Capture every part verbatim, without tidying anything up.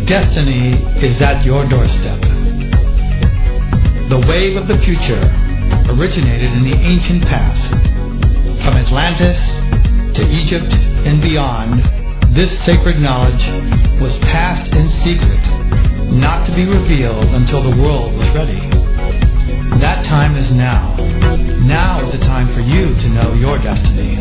Destiny is at your doorstep. The wave of the future originated in the ancient past. From Atlantis to Egypt and beyond, this sacred knowledge was passed in secret, not to be revealed until the world was ready. That time is now. Now is the time for you to know your destiny.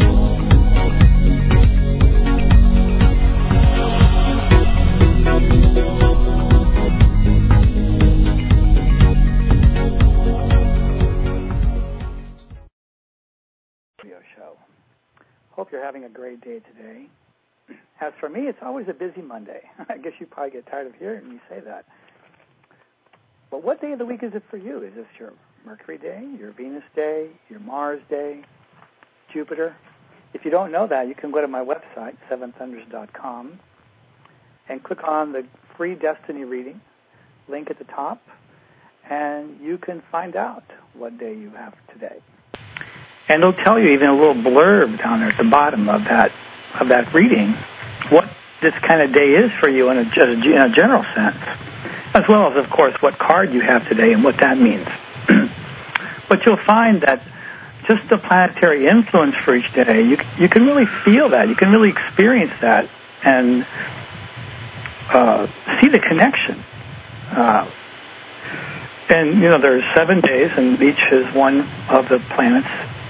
Show. Hope you're having a great day today. As for me, it's always a busy Monday. I guess you probably get tired of hearing me say that. But what day of the week is it for you? Is this your Mercury day, your Venus day, your Mars day, Jupiter? If you don't know that, you can go to my website, seven thunders dot com, and click on the free Destiny reading link at the top, and you can find out what day you have today. And it'll tell you even a little blurb down there at the bottom of that of that reading what this kind of day is for you in a, in a general sense, as well as, of course, what card you have today and what that means. But you'll find that just the planetary influence for each day, you you can really feel that, you can really experience that, and uh, see the connection. Uh, and you know, there's seven days, and each is one of the planets,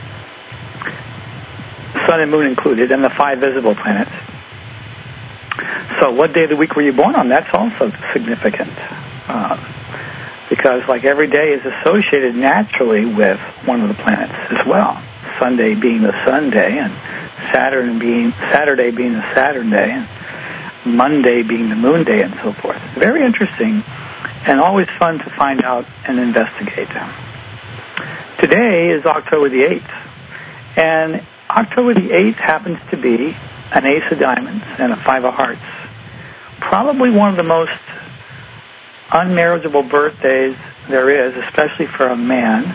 Sun and Moon included, and the five visible planets. So what day of the week were you born on? That's also significant. Uh, because like every day is associated naturally with one of the planets as well. Sunday being the Sun day, and Saturn being, Saturday being the Saturn day, and Monday being the Moon day, and so forth. Very interesting, and always fun to find out and investigate. Today is October the eighth, and October the eighth happens to be an ace of diamonds and a five of hearts. Probably one of the most unmarriageable birthdays there is, especially for a man.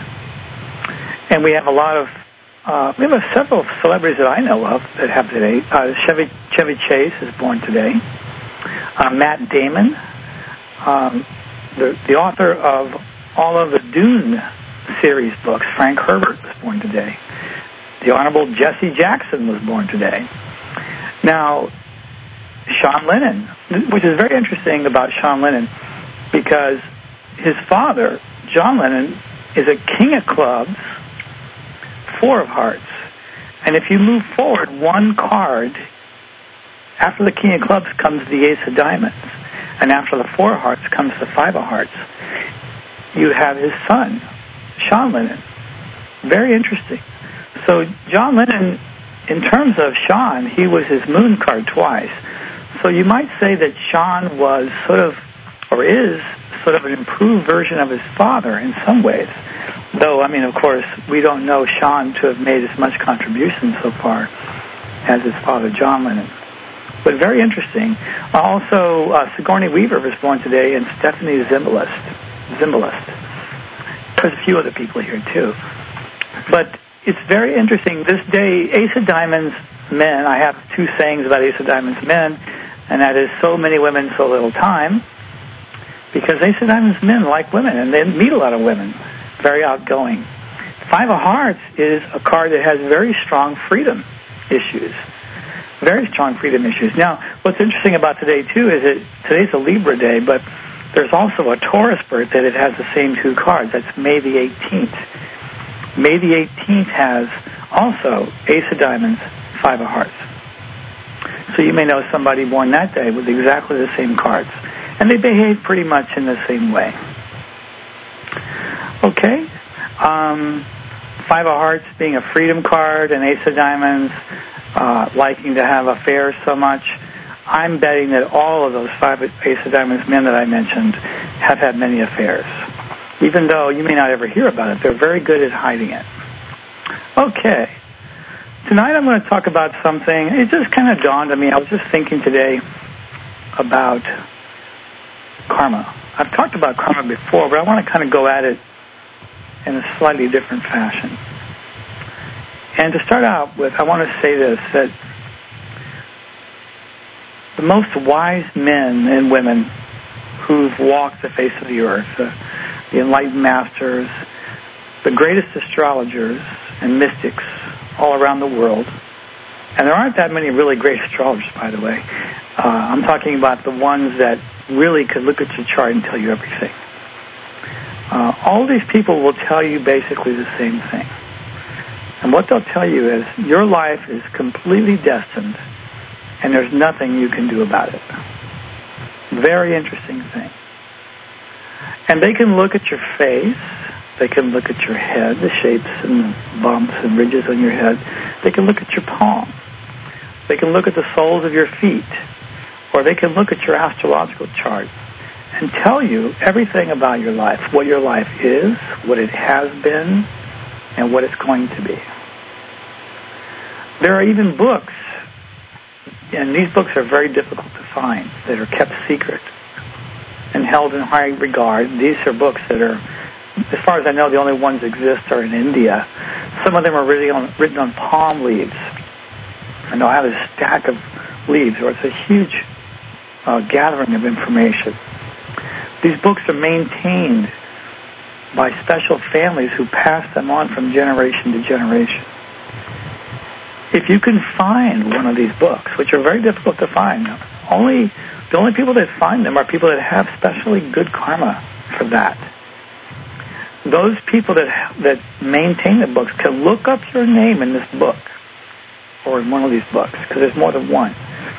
And we have a lot of, uh, we have several celebrities that I know of that have today. Uh, Chevy, Chevy Chase is born today. Uh, Matt Damon, um, the, the author of all of the Dune series books, Frank Herbert, was born today. The Honorable Jesse Jackson was born today. Now, Sean Lennon, which is very interesting about Sean Lennon, because his father, John Lennon, is a king of clubs, four of hearts. And if you move forward one card, after the king of clubs comes the ace of diamonds, and after the four of hearts comes the five of hearts. You have his son, Sean Lennon. Very interesting. So John Lennon, in terms of Sean, he was his moon card twice. So you might say that Sean was sort of, or is sort of an improved version of his father in some ways. Though, I mean, of course, we don't know Sean to have made as much contribution so far as his father, John Lennon. But very interesting. Also, uh, Sigourney Weaver was born today, and Stephanie Zimbalist. Zimbalist. There's a few other people here, too. But it's very interesting. This day, Ace of Diamonds men, I have two sayings about Ace of Diamonds men, and that is so many women, so little time, because Ace of Diamonds men like women, and they meet a lot of women, very outgoing. Five of Hearts is a card that has very strong freedom issues, very strong freedom issues. Now, what's interesting about today, too, is that today's a Libra day, but there's also a Taurus birthday that has the same two cards. That's May the eighteenth. May the eighteenth has also Ace of Diamonds, Five of Hearts. So you may know somebody born that day with exactly the same cards. And they behave pretty much in the same way. Okay. Um, Five of Hearts being a freedom card, and Ace of Diamonds uh, liking to have affairs so much. I'm betting that all of those five Ace of Diamonds men that I mentioned have had many affairs. Even though you may not ever hear about it, they're very good at hiding it. Okay. Tonight I'm going to talk about something. It just kind of dawned on me. I was just thinking today about karma. I've talked about karma before, but I want to kind of go at it in a slightly different fashion. And to start out with, I want to say this, that the most wise men and women who've walked the face of the earth, uh, the enlightened masters, the greatest astrologers and mystics all around the world. And there aren't that many really great astrologers, by the way. Uh, I'm talking about the ones that really could look at your chart and tell you everything. Uh, all these people will tell you basically the same thing. And what they'll tell you is your life is completely destined and there's nothing you can do about it. Very interesting thing. And they can look at your face. They can look at your head, the shapes and bumps and ridges on your head. They can look at your palm. They can look at the soles of your feet. Or they can look at your astrological chart and tell you everything about your life, what your life is, what it has been, and what it's going to be. There are even books, and these books are very difficult to find, that are kept secret and held in high regard. These are books that are, as far as I know, the only ones that exist are in India. Some of them are written on, written on palm leaves. I know I have a stack of leaves, or it's a huge uh, gathering of information. These books are maintained by special families who pass them on from generation to generation. If you can find one of these books, which are very difficult to find, only the only people that find them are people that have especially good karma for that. Those people that that maintain the books can look up your name in this book or in one of these books, because there's more than one.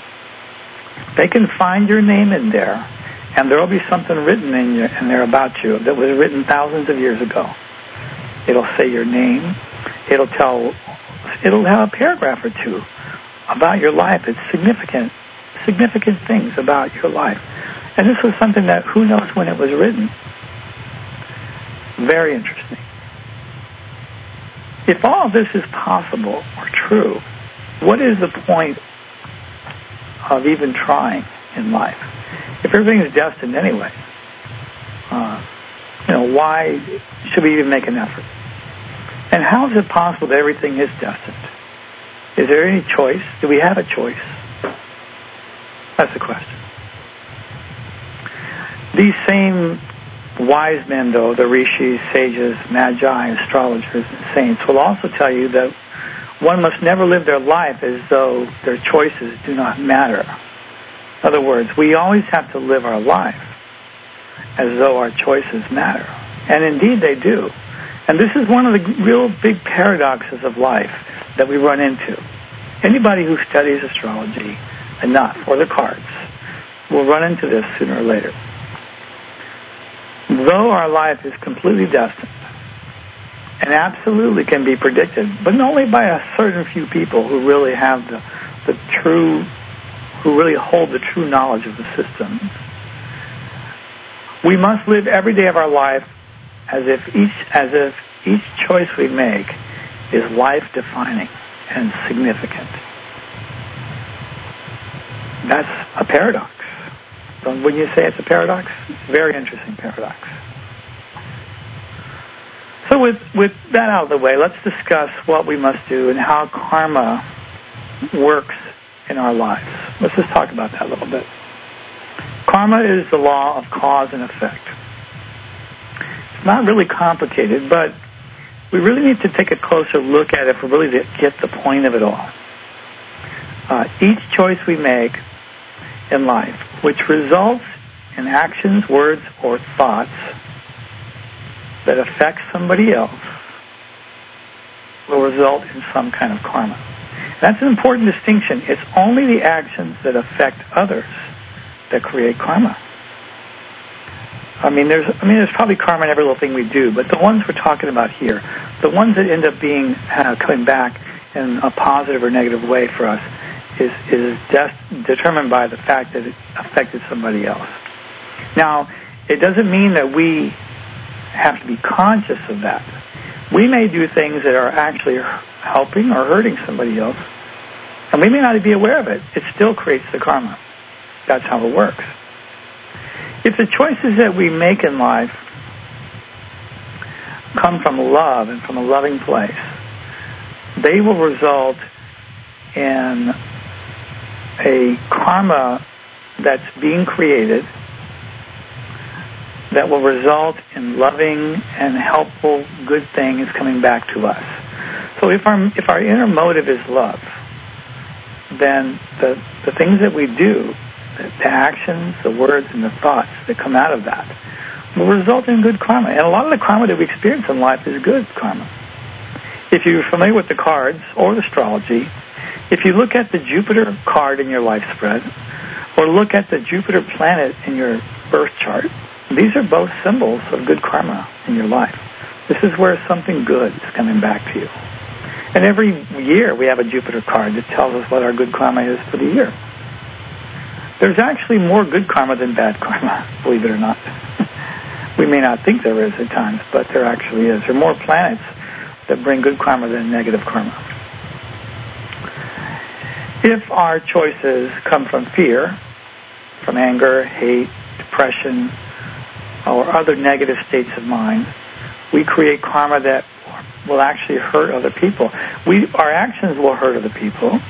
They can find your name in there, and there will be something written in, your, in there about you that was written thousands of years ago. It'll say your name. It'll tell. It'll have a paragraph or two about your life. It's significant, significant things about your life. And this was something that who knows when it was written. Very interesting. If all of this is possible or true, what is the point of even trying in life? If everything is destined anyway, uh, you know, why should we even make an effort? And how is it possible that everything is destined? Is there any choice? Do we have a choice? That's the question. These same wise men, though, the rishis, sages, magi, astrologers, and saints, will also tell you that one must never live their life as though their choices do not matter. In other words, we always have to live our life as though our choices matter. And indeed they do. And this is one of the real big paradoxes of life that we run into. Anybody who studies astrology enough, or the cards, will run into this sooner or later. Though our life is completely destined and absolutely can be predicted, but only by a certain few people who really have the, the true, who really hold the true knowledge of the system, we must live every day of our life as if each as if each choice we make is life-defining and significant. That's a paradox. Don't, wouldn't you say it's a paradox? Very interesting paradox. So with, with that out of the way, let's discuss what we must do and how karma works in our lives. Let's just talk about that a little bit. Karma is the law of cause and effect. It's not really complicated, but we really need to take a closer look at it for really to get the point of it all. Uh, each choice we make in life, which results in actions, words, or thoughts that affect somebody else, will result in some kind of karma. That's an important distinction. It's only the actions that affect others that create karma. I mean, there's, I mean, there's probably karma in every little thing we do, but the ones we're talking about here, the ones that end up being uh, coming back in a positive or negative way for us, is is just determined by the fact that it affected somebody else. Now, it doesn't mean that we have to be conscious of that. We may do things that are actually helping or hurting somebody else, and we may not be aware of it. It still creates the karma. That's how it works. If the choices that we make in life come from love and from a loving place, they will result in a karma that's being created that will result in loving and helpful good things coming back to us. So if our if our inner motive is love, then the the things that we do, the, the actions, the words, and the thoughts that come out of that will result in good karma. And a lot of the karma that we experience in life is good karma. If you're familiar with the cards or astrology, if you look at the Jupiter card in your life spread, or look at the Jupiter planet in your birth chart, these are both symbols of good karma in your life. This is where something good is coming back to you. And every year we have a Jupiter card that tells us what our good karma is for the year. There's actually more good karma than bad karma, believe it or not. We may not think there is at times, but there actually is. There are more planets that bring good karma than negative karma. If our choices come from fear, from anger, hate, depression, or other negative states of mind, we create karma that will actually hurt other people. We, our actions will hurt other people.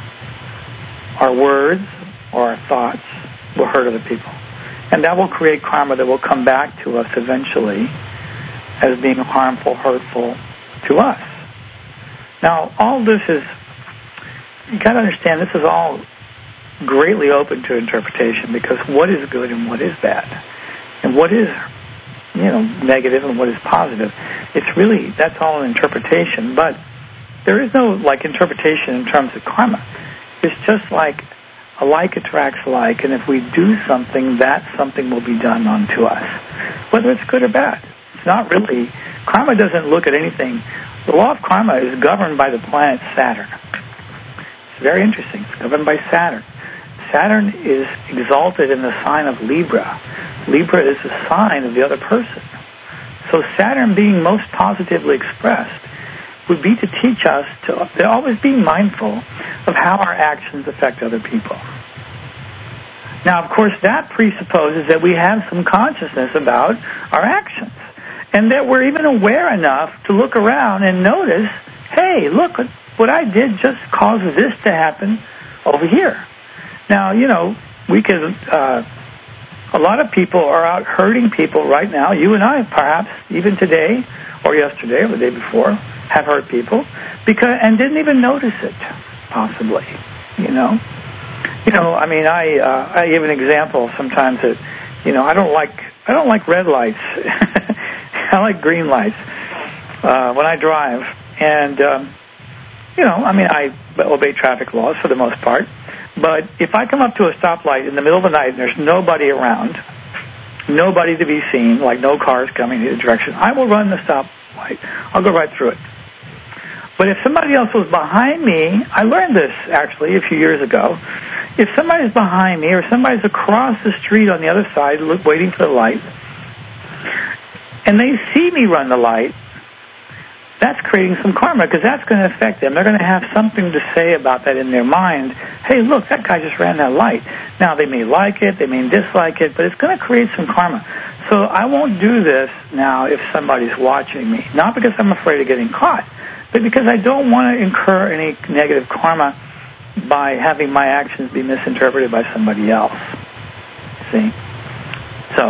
Our words or our thoughts will hurt other people. And that will create karma that will come back to us eventually as being harmful, hurtful to us. Now, all this is, you got to understand, this is all greatly open to interpretation, because what is good and what is bad, and what is, you know, negative and what is positive, it's really, that's all an interpretation. But there is no, like, interpretation in terms of karma. It's just like a like attracts like, and if we do something, that something will be done unto us, whether it's good or bad. It's not really, karma doesn't look at anything. The law of karma is governed by the planet Saturn. It's very interesting. It's governed by Saturn. Saturn is exalted in the sign of Libra. Libra is the sign of the other person. So Saturn, being most positively expressed, would be to teach us to, to always be mindful of how our actions affect other people. Now, of course, that presupposes that we have some consciousness about our actions, and that we're even aware enough to look around and notice, hey, look, what I did just caused this to happen over here. Now, you know, we could, uh, a lot of people are out hurting people right now. You and I, perhaps, even today, or yesterday, or the day before, have hurt people, because and didn't even notice it, possibly, you know. You know, I mean, I uh, I give an example sometimes that, you know, I don't like I don't like red lights. I like green lights uh, when I drive, and um, you know, I mean, I obey traffic laws for the most part. But if I come up to a stoplight in the middle of the night and there's nobody around, nobody to be seen, like no cars coming in either direction, I will run the stoplight. I'll go right through it. But if somebody else was behind me, I learned this actually a few years ago. If somebody's behind me or somebody's across the street on the other side look, waiting for the light, and they see me run the light, that's creating some karma, because that's going to affect them. They're going to have something to say about that in their mind. Hey, look, that guy just ran that light. Now, they may like it, they may dislike it, but it's going to create some karma. So I won't do this now if somebody's watching me. Not because I'm afraid of getting caught, but because I don't want to incur any negative karma by having my actions be misinterpreted by somebody else. See? So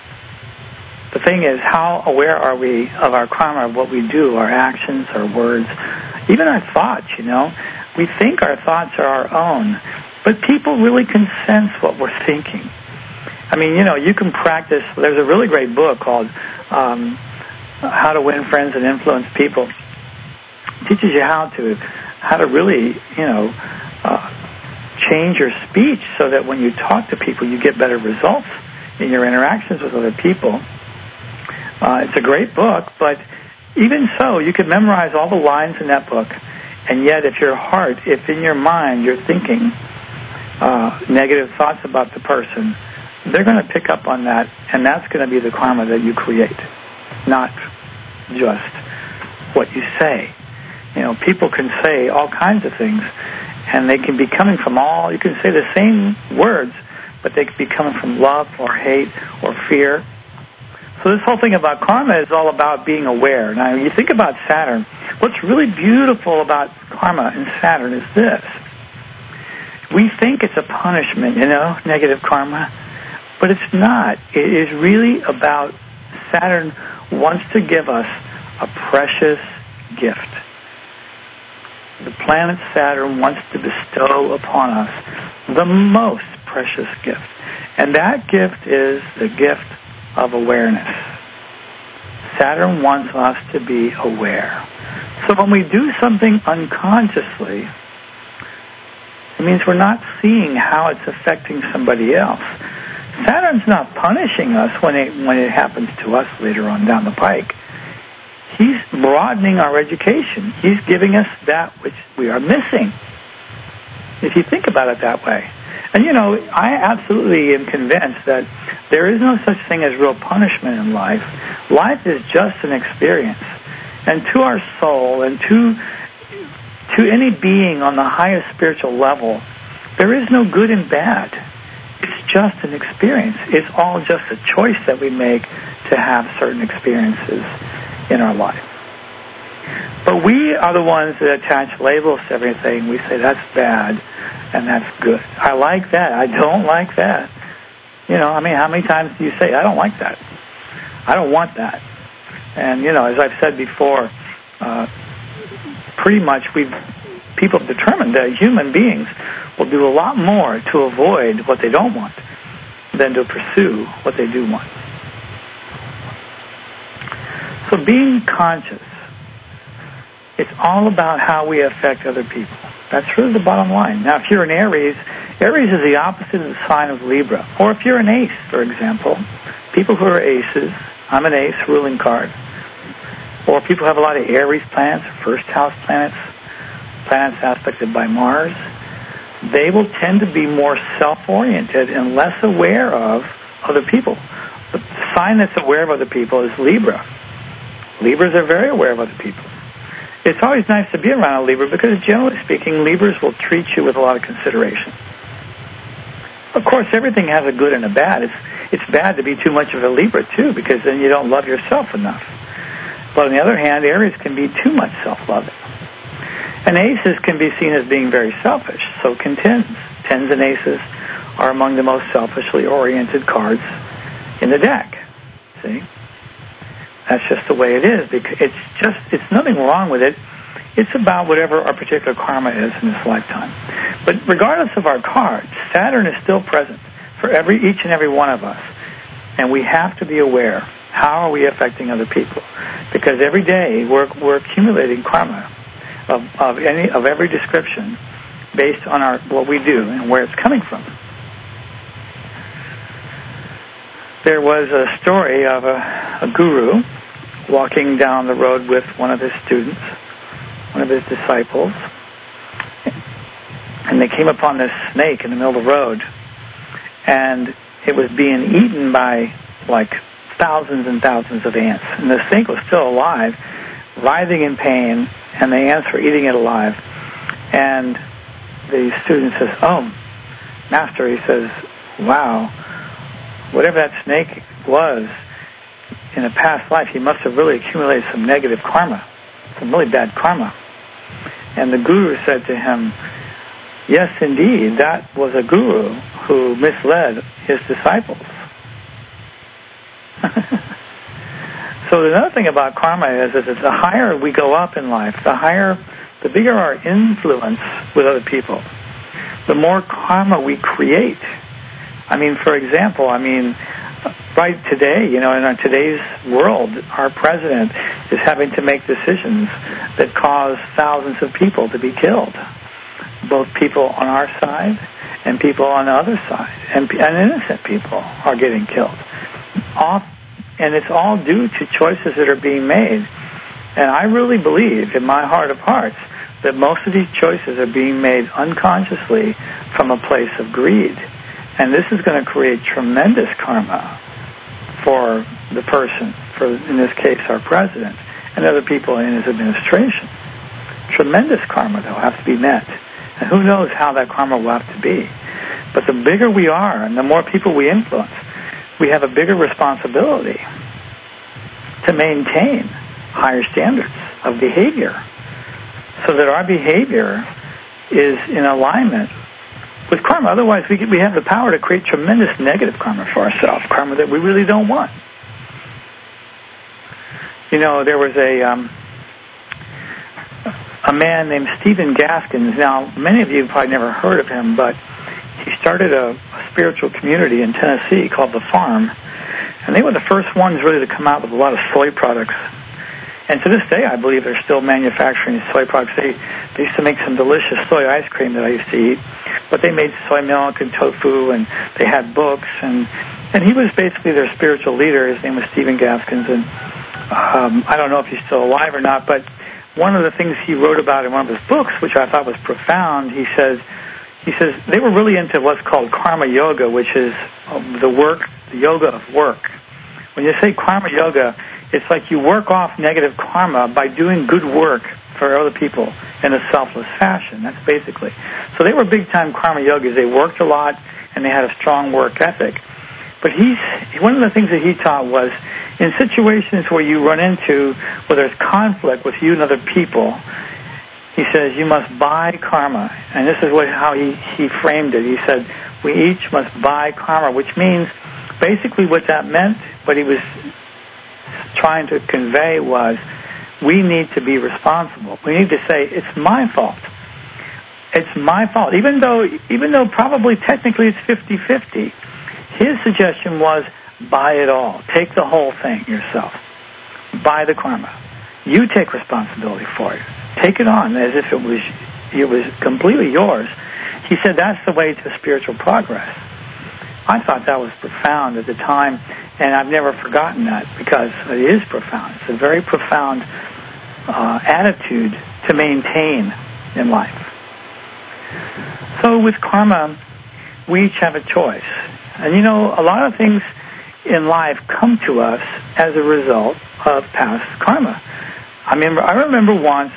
the thing is, how aware are we of our karma, of what we do, our actions, our words, even our thoughts, you know? We think our thoughts are our own, but people really can sense what we're thinking. I mean, you know, you can practice. There's a really great book called um, How to Win Friends and Influence People. It teaches you how to, how to really, you know, uh, change your speech so that when you talk to people, you get better results in your interactions with other people. Uh, it's a great book, but even so, you can memorize all the lines in that book, and yet if your heart, if in your mind you're thinking uh, negative thoughts about the person, they're going to pick up on that, and that's going to be the karma that you create, not just what you say. You know, people can say all kinds of things, and they can be coming from all, you can say the same words, but they could be coming from love or hate or fear. So this whole thing about karma is all about being aware. Now, you think about Saturn. What's really beautiful about karma and Saturn is this. We think it's a punishment, you know, negative karma. But it's not. It is really about Saturn wants to give us a precious gift. The planet Saturn wants to bestow upon us the most precious gift. And that gift is the gift of awareness. Saturn wants us to be aware. So when we do something unconsciously, it means we're not seeing how it's affecting somebody else. Saturn's not punishing us when it when it happens to us later on down the pike. He's broadening our education. He's giving us that which we are missing, if you think about it that way. And, you know, I absolutely am convinced that there is no such thing as real punishment in life. Life is just an experience. And to our soul and to to any being on the highest spiritual level, there is no good and bad. It's just an experience. It's all just a choice that we make to have certain experiences in our life. But we are the ones that attach labels to everything. We say, that's bad and that's good. I like that. I don't like that. You know, I mean, how many times do you say, I don't like that? I don't want that. And, you know, as I've said before, uh, pretty much we've people have determined that human beings will do a lot more to avoid what they don't want than to pursue what they do want. So being conscious, it's all about how we affect other people. That's really the bottom line. Now, if you're an Aries, Aries is the opposite of the sign of Libra. Or if you're an Ace, for example, people who are Aces, I'm an Ace, ruling card. Or people who have a lot of Aries planets, first house planets, planets aspected by Mars, they will tend to be more self-oriented and less aware of other people. The sign that's aware of other people is Libra. Libras are very aware of other people. It's always nice to be around a Libra because, generally speaking, Libras will treat you with a lot of consideration. Of course, everything has a good and a bad. It's, it's bad to be too much of a Libra, too, because then you don't love yourself enough. But on the other hand, Aries can be too much self-loving. And Aces can be seen as being very selfish. So can Tens. Tens and Aces are among the most selfishly oriented cards in the deck. See? That's just the way it is. Because it's just, it's nothing wrong with it. It's about whatever our particular karma is in this lifetime. But regardless of our cards, Saturn is still present for every each and every one of us. And we have to be aware. How are we affecting other people? Because every day we're we're accumulating karma of, of any of every description based on our what we do and where it's coming from. There was a story of a, a guru walking down the road with one of his students, one of his disciples, and they came upon this snake in the middle of the road, and it was being eaten by like thousands and thousands of ants. And the snake was still alive, writhing in pain, and the ants were eating it alive. And the student says, oh, Master, he says, wow, whatever that snake was in a past life, he must have really accumulated some negative karma, some really bad karma. And the guru said to him, yes, indeed, that was a guru who misled his disciples. So another thing about karma is, is that the higher we go up in life, the higher, the bigger our influence with other people, the more karma we create. I mean, for example, I mean, right today, you know, in our today's world, our president is having to make decisions that cause thousands of people to be killed, both people on our side and people on the other side, and, and innocent people are getting killed. Off, and it's all due to choices that are being made. And I really believe, in my heart of hearts, that most of these choices are being made unconsciously from a place of greed. And this is going to create tremendous karma for the person, for, in this case, our president, and other people in his administration. Tremendous karma, though, has to be met. And who knows how that karma will have to be. But the bigger we are and the more people we influence, we have a bigger responsibility to maintain higher standards of behavior so that our behavior is in alignment with karma. Otherwise, we we have the power to create tremendous negative karma for ourselves, karma that we really don't want. You know, there was a um, a man named Stephen Gaskins. Now, many of you have probably never heard of him, but he started a, a spiritual community in Tennessee called The Farm, and they were the first ones really to come out with a lot of soy products. And to this day, I believe they're still manufacturing soy products. They, they used to make some delicious soy ice cream that I used to eat, but they made soy milk and tofu, and they had books, and and he was basically their spiritual leader. His name was Stephen Gaskins, and um, I don't know if he's still alive or not, but one of the things he wrote about in one of his books, which I thought was profound, he says, he says they were really into what's called karma yoga, which is um, the work, the yoga of work. When you say karma yoga, it's like you work off negative karma by doing good work for other people in a selfless fashion. That's basically. So they were big-time karma yogis. They worked a lot, and they had a strong work ethic. But he's one of the things that he taught was in situations where you run into, where there's conflict with you and other people, he says you must buy karma. And this is what how he, he framed it. He said, we each must buy karma, which means basically what that meant, what he was trying to convey was we need to be responsible. We need to say, it's my fault. It's my fault. Even though, even though probably technically it's fifty-fifty, his suggestion was buy it all. Take the whole thing yourself. Buy the karma. You take responsibility for it. Take it on as if it was it was completely yours. He said that's the way to spiritual progress. I thought that was profound at the time, and I've never forgotten that because it is profound. It's a very profound uh, attitude to maintain in life. So with karma, we each have a choice. And you know, a lot of things in life come to us as a result of past karma. I remember, I remember once,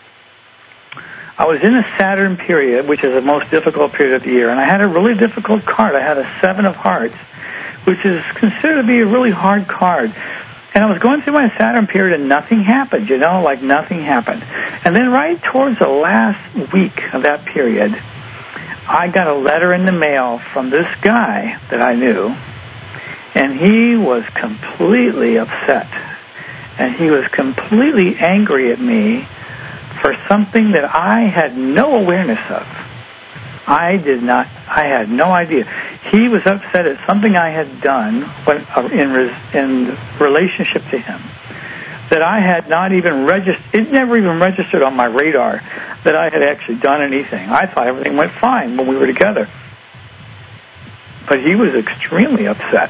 I was in a Saturn period, which is the most difficult period of the year, and I had a really difficult card. I had a Seven of Hearts, which is considered to be a really hard card. And I was going through my Saturn period, and nothing happened, you know, like nothing happened. And then right towards the last week of that period, I got a letter in the mail from this guy that I knew, and he was completely upset. And he was completely angry at me for something that I had no awareness of. I did not, I had no idea. He was upset at something I had done when, uh, in, res, in relationship to him that I had not even registered, it never even registered on my radar that I had actually done anything. I thought everything went fine when we were together. But he was extremely upset.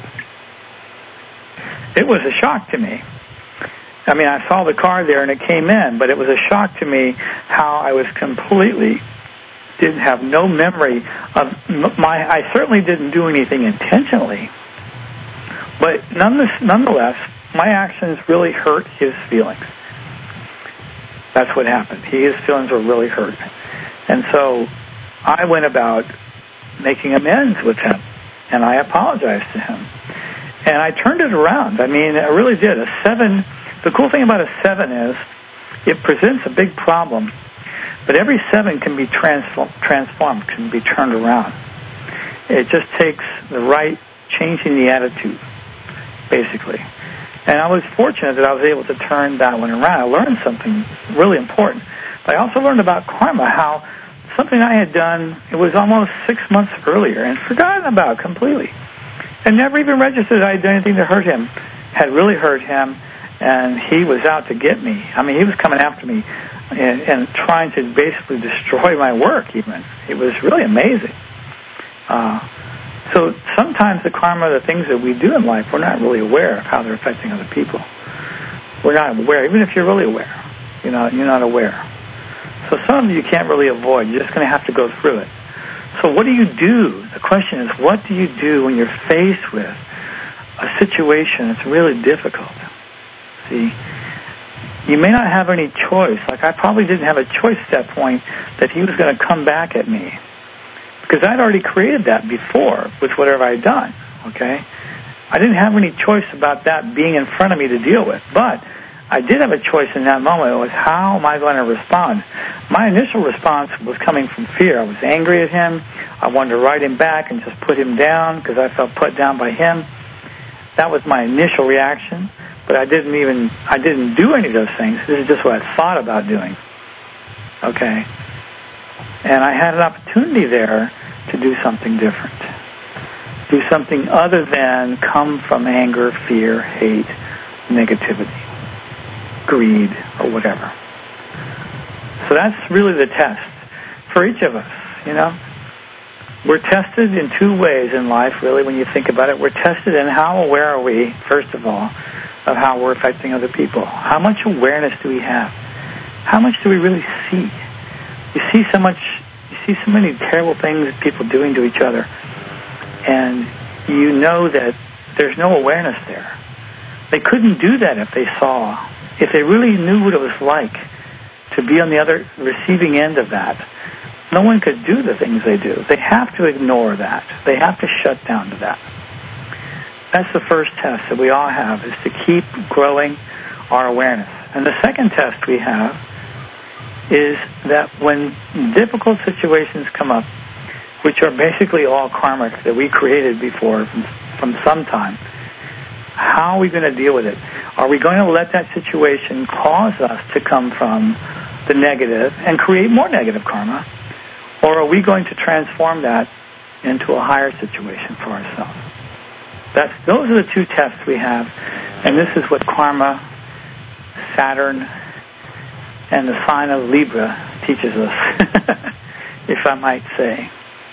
It was a shock to me. I mean, I saw the card there and it came in, but it was a shock to me how I was completely, didn't have no memory of my, I certainly didn't do anything intentionally. But nonetheless, my actions really hurt his feelings. That's what happened. He, his feelings were really hurt. And so I went about making amends with him, and I apologized to him. And I turned it around. I mean, I really did. A seven, the cool thing about a seven is it presents a big problem, but every seven can be transform, transformed, can be turned around. It just takes the right changing the attitude, basically. And I was fortunate that I was able to turn that one around. I learned something really important. But I also learned about karma, how something I had done, it was almost six months earlier, and forgotten about completely. And never even registered that I had done anything to hurt him. Had really hurt him, and he was out to get me. I mean, he was coming after me and, and trying to basically destroy my work even. It was really amazing. Uh, so sometimes the karma, the things that we do in life, we're not really aware of how they're affecting other people. We're not aware, even if you're really aware. You know, you're not aware. So some of you can't really avoid. You're just going to have to go through it. So what do you do? The question is, what do you do when you're faced with a situation that's really difficult? See, you may not have any choice. Like I probably didn't have a choice at that point that he was going to come back at me. Because I'd already created that before with whatever I'd done, okay? I didn't have any choice about that being in front of me to deal with. But I did have a choice in that moment. It was, how am I going to respond? My initial response was coming from fear. I was angry at him. I wanted to write him back and just put him down because I felt put down by him. That was my initial reaction, but I didn't even, I didn't do any of those things. This is just what I thought about doing. Okay? And I had an opportunity there to do something different. Do something other than come from anger, fear, hate, negativity, greed, or whatever. So that's really the test for each of us, you know. We're tested in two ways in life, really, when you think about it. We're tested in how aware are we, first of all, of how we're affecting other people. How much awareness do we have? How much do we really see? You see so much, you see so many terrible things people doing to each other, and you know that there's no awareness there. They couldn't do that if they saw, if they really knew what it was like to be on the other receiving end of that. No one could do the things they do. They have to ignore that. They have to shut down to that. That's the first test that we all have, is to keep growing our awareness. And the second test we have is that when difficult situations come up, which are basically all karmic that we created before from, from some time, how are we going to deal with it? Are we going to let that situation cause us to come from the negative and create more negative karma? Or are we going to transform that into a higher situation for ourselves? That's, those are the two tests we have. And this is what karma, Saturn, and the sign of Libra teaches us, if I might say.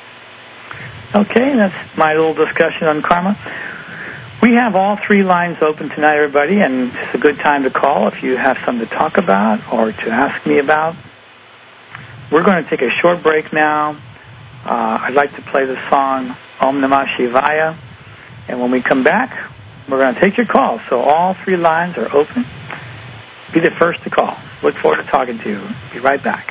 Okay, that's my little discussion on karma. We have all three lines open tonight, everybody, and it's a good time to call if you have something to talk about or to ask me about. We're going to take a short break now. Uh, I'd like to play the song Om Namah Shivaya, and when we come back, we're going to take your calls. So all three lines are open. Be the first to call. Look forward to talking to you. Be right back.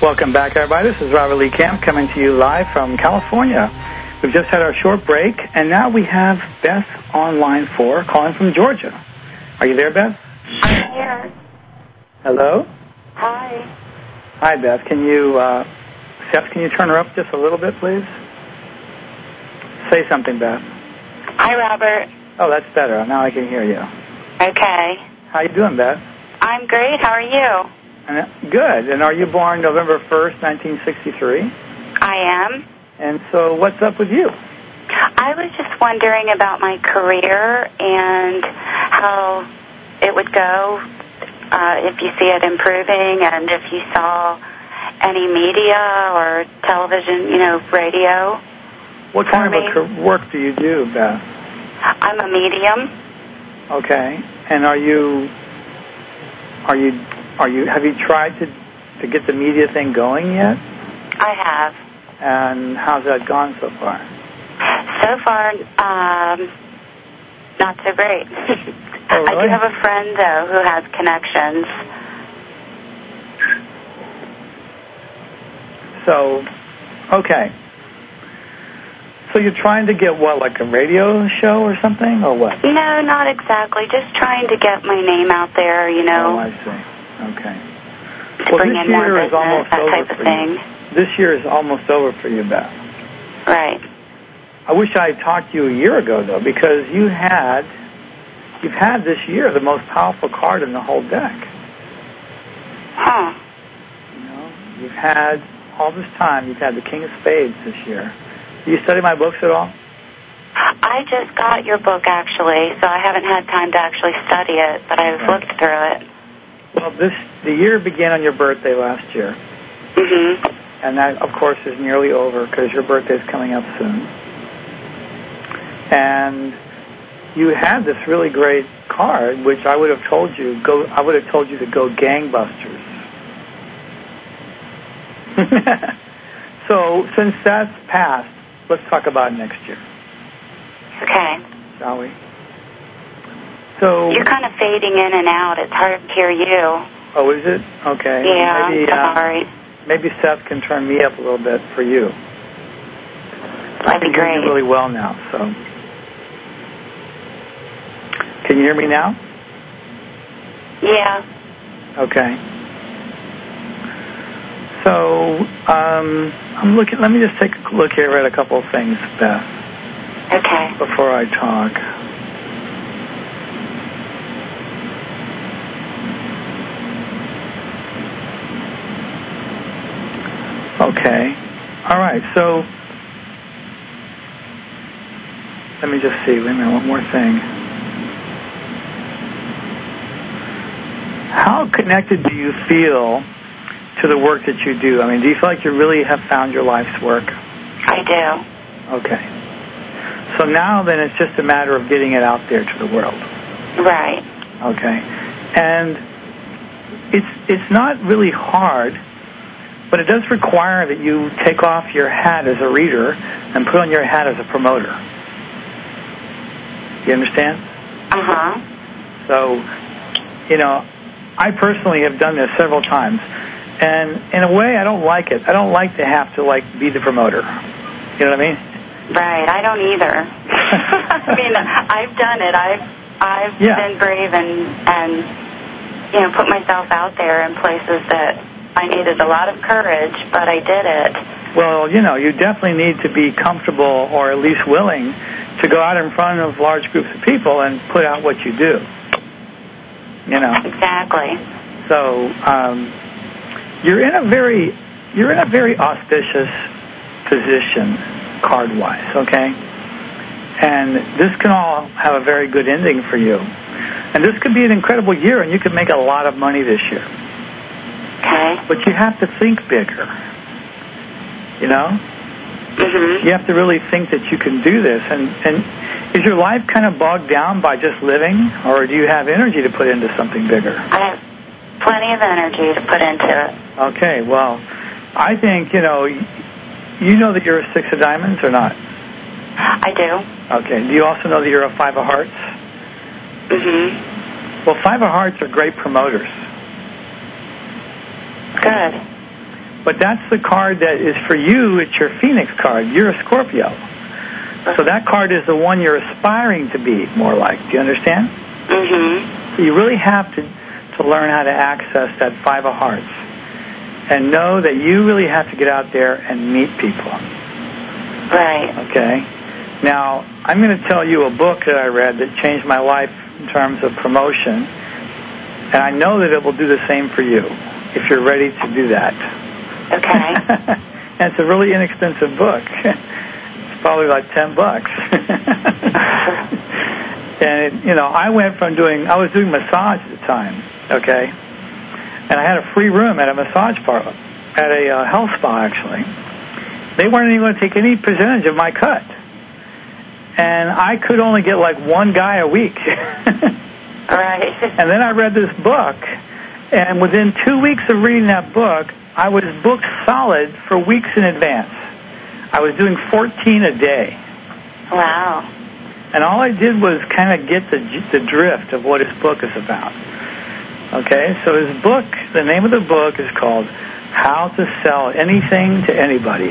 Welcome back, everybody. This is Robert Lee Camp coming to you live from California. We've just had our short break, and now we have Beth on line four calling from Georgia. Are you there, Beth? I'm here. Hello? Hi. Hi, Beth. Can you, uh, Seth, can you turn her up just a little bit, please? Say something, Beth. Hi, Robert. Oh, that's better. Now I can hear you. Okay. How you doing, Beth? I'm great. How are you? And, good. And are you born November first, nineteen sixty-three? I am. And so what's up with you? I was just wondering about my career and how it would go, uh, if you see it improving, and if you saw any media or television, you know, radio. What kind of a work do you do, Beth? I'm a medium. Okay. And are you, are you, are you, have you tried to, to get the media thing going yet? I have. And how's that gone so far? So far, um, not so great. Oh, really? I do have a friend, though, who has connections. So, okay. So you're trying to get what, like a radio show or something, or what? No, not exactly. Just trying to get my name out there, you know. Oh, I see. Okay. To well, bring this in year more is business, almost that over type of for thing. you. This year is almost over for you, Beth. Right. I wish I had talked to you a year ago, though, because you had, you've had this year the most powerful card in the whole deck. Huh. You know, you've had, all this time, you've had the King of Spades this year. Do you study my books at all? I just got your book, actually, so I haven't had time to actually study it, but I've Okay. looked through it. Well, this the year began on your birthday last year. Mm-hmm. And that, of course, is nearly over because your birthday's coming up soon. And you had this really great card, which I would have told you go. I would have told you to go gangbusters. So, since that's passed, let's talk about next year. Okay. Shall we? So you're kind of fading in and out. It's hard to hear you. Oh, is it? Okay. Yeah. Maybe, I'm uh, sorry. Maybe Seth can turn me up a little bit for you. That'd be great. I can hear you really well now, so. Can you hear me now? Yeah. Okay. So, um, I'm looking, let me just take a look here at a couple of things, Beth. Okay. Before I talk. Okay. All right. So, let me just see. Wait a minute. One more thing. How connected do you feel to the work that you do? I mean, do you feel like you really have found your life's work? I do. Okay. So now then it's just a matter of getting it out there to the world. Right. Okay. And it's it's not really hard, but it does require that you take off your hat as a reader and put on your hat as a promoter. You understand? Uh-huh. So, you know, I personally have done this several times. And in a way, I don't like it. I don't like to have to, like, be the promoter. You know what I mean? Right. I don't either. I mean, I've done it. I've I've yeah. been brave and, and, you know, put myself out there in places that I needed a lot of courage, but I did it. Well, you know, you definitely need to be comfortable or at least willing to go out in front of large groups of people and put out what you do. You know? Exactly. So, um, you're in a very, you're in a very auspicious position, card-wise, okay? And this can all have a very good ending for you. And this could be an incredible year, and you could make a lot of money this year. Okay. But you have to think bigger, you know? Mm-hmm. You have to really think that you can do this. And, and is your life kind of bogged down by just living, or do you have energy to put into something bigger? I have plenty of energy to put into it. Okay, well, I think, you know, you know that you're a six of diamonds or not? I do. Okay. Do you also know that you're a five of hearts? Mm-hmm. Well, five of hearts are great promoters. Good. But that's the card that is for you. It's your Phoenix card. You're a Scorpio. So that card is the one you're aspiring to be more like. Do you understand? Mm-hmm. So you really have to, to learn how to access that Five of Hearts. And know that you really have to get out there and meet people. Right. Okay? Now, I'm going to tell you a book that I read that changed my life in terms of promotion. And I know that it will do the same for you if you're ready to do that. Okay. And it's a really inexpensive book. It's probably like ten bucks. And, it, you know, I went from doing, I was doing massage at the time, okay? And I had a free room at a massage parlor, at a uh, health spa, actually. They weren't even going to take any percentage of my cut. And I could only get like one guy a week. Right. And then I read this book, and within two weeks of reading that book, I was booked solid for weeks in advance. I was doing fourteen a day. Wow. And all I did was kind of get the, the drift of what his book is about. Okay, so his book, the name of the book is called How to Sell Anything to Anybody.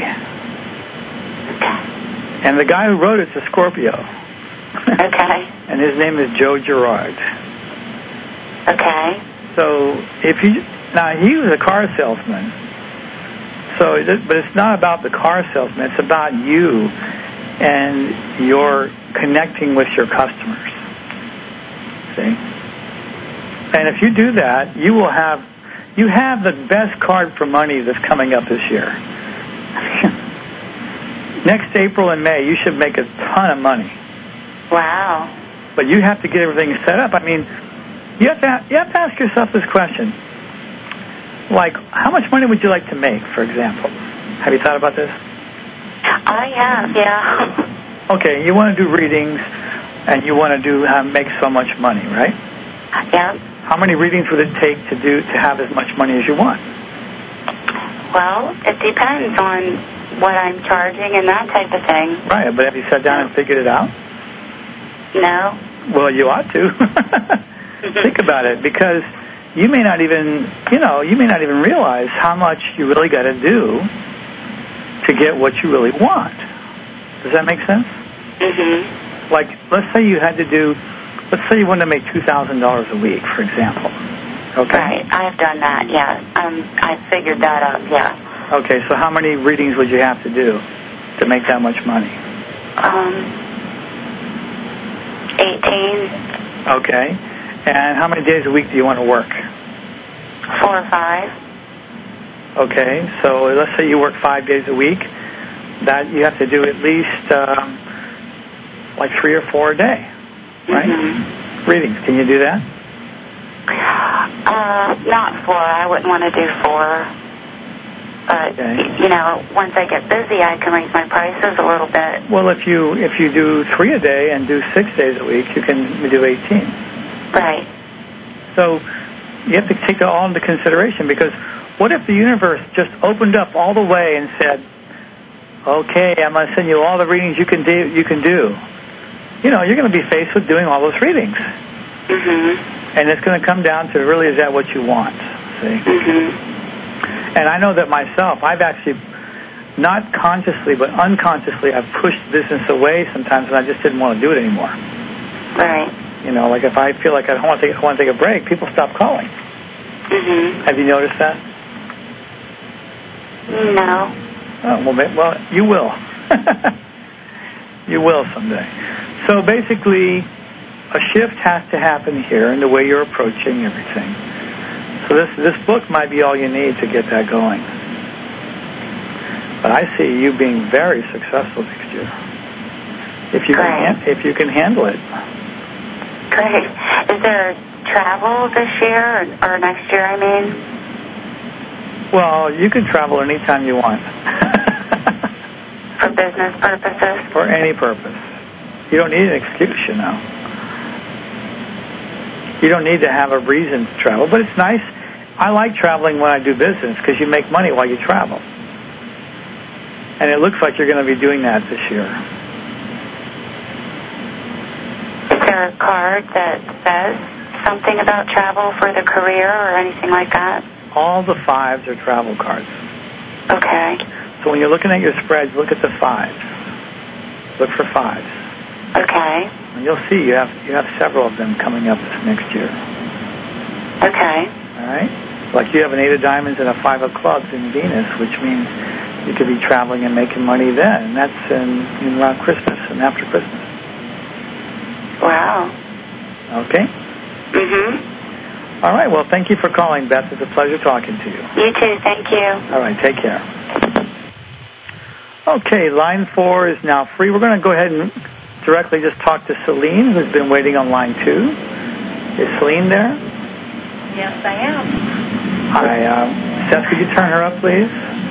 And the guy who wrote it's a Scorpio. Okay. And his name is Joe Girard. Okay. So if you, now he was a car salesman. So, it, but it's not about the car salesman. It's about you and your connecting with your customers. See? And if you do that, you will have, you have the best card for money that's coming up this year. Next April and May, you should make a ton of money. Wow. But you have to get everything set up. I mean, you have to, you have to ask yourself this question. Like, how much money would you like to make, for example? Have you thought about this? I have, yeah. Okay, you want to do readings, and you want to do uh, make so much money, right? Yeah. How many readings would it take to do to have as much money as you want? Well, it depends on what I'm charging and that type of thing. Right, but have you sat down and figured it out? No. Well, you ought to. Think about it, because you may not even, you know, you may not even realize how much you really got to do to get what you really want. Does that make sense? Mm-hmm. Like, let's say you had to do, let's say you wanted to make two thousand dollars a week, for example. Okay? Right, I've done that, yeah. Um, I figured that out, yeah. Okay, so how many readings would you have to do to make that much money? Um, eighteen. Okay. And how many days a week do you want to work? Four or five. Okay, so let's say you work five days a week. That you have to do at least um, like three or four a day, right? Mm-hmm. Readings. Can you do that? Uh, not four. I wouldn't want to do four. But, okay. you know, once I get busy, I can raise my prices a little bit. Well, if you if you do three a day and do six days a week, you can do eighteen. Right. So you have to take that all into consideration, because what if the universe just opened up all the way and said, okay, I'm going to send you all the readings you can do. You can do. You know, you're going to be faced with doing all those readings. Mm-hmm. And it's going to come down to, really, is that what you want? See? Mm-hmm. And I know that myself, I've actually, not consciously, but unconsciously, I've pushed business away sometimes, and I just didn't want to do it anymore. Right. You know, like if I feel like I don't want to take, I want to take a break, people stop calling. Mm-hmm. Have you noticed that? No. Oh, well, well you will. You will someday. So basically, a shift has to happen here in the way you're approaching everything. So this this book might be all you need to get that going. But I see you being very successful next year. If you can, if you can handle it. Great. Is there travel this year or, or next year, I mean? Well, you can travel anytime you want. For business purposes? For any purpose. You don't need an excuse, you know. You don't need to have a reason to travel, but it's nice. I like traveling when I do business because you make money while you travel. And it looks like you're going to be doing that this year. Is there a card that says something about travel for the career or anything like that? All the fives are travel cards. Okay. So when you're looking at your spreads, look at the fives. Look for fives. Okay. And you'll see you have you have several of them coming up this next year. Okay. All right? Like you have an eight of diamonds and a five of clubs in Venus, which means you could be traveling and making money then. And that's in, in around Christmas and after Christmas. Wow. Okay? Mm-hmm. All right. Well, thank you for calling, Beth. It's a pleasure talking to you. You too. Thank you. All right. Take care. Okay. Line four is now free. We're going to go ahead and directly just talk to Celine, who's been waiting on line two. Is Celine there? Yes, I am. Hi. Um, Seth, could you turn her up, please?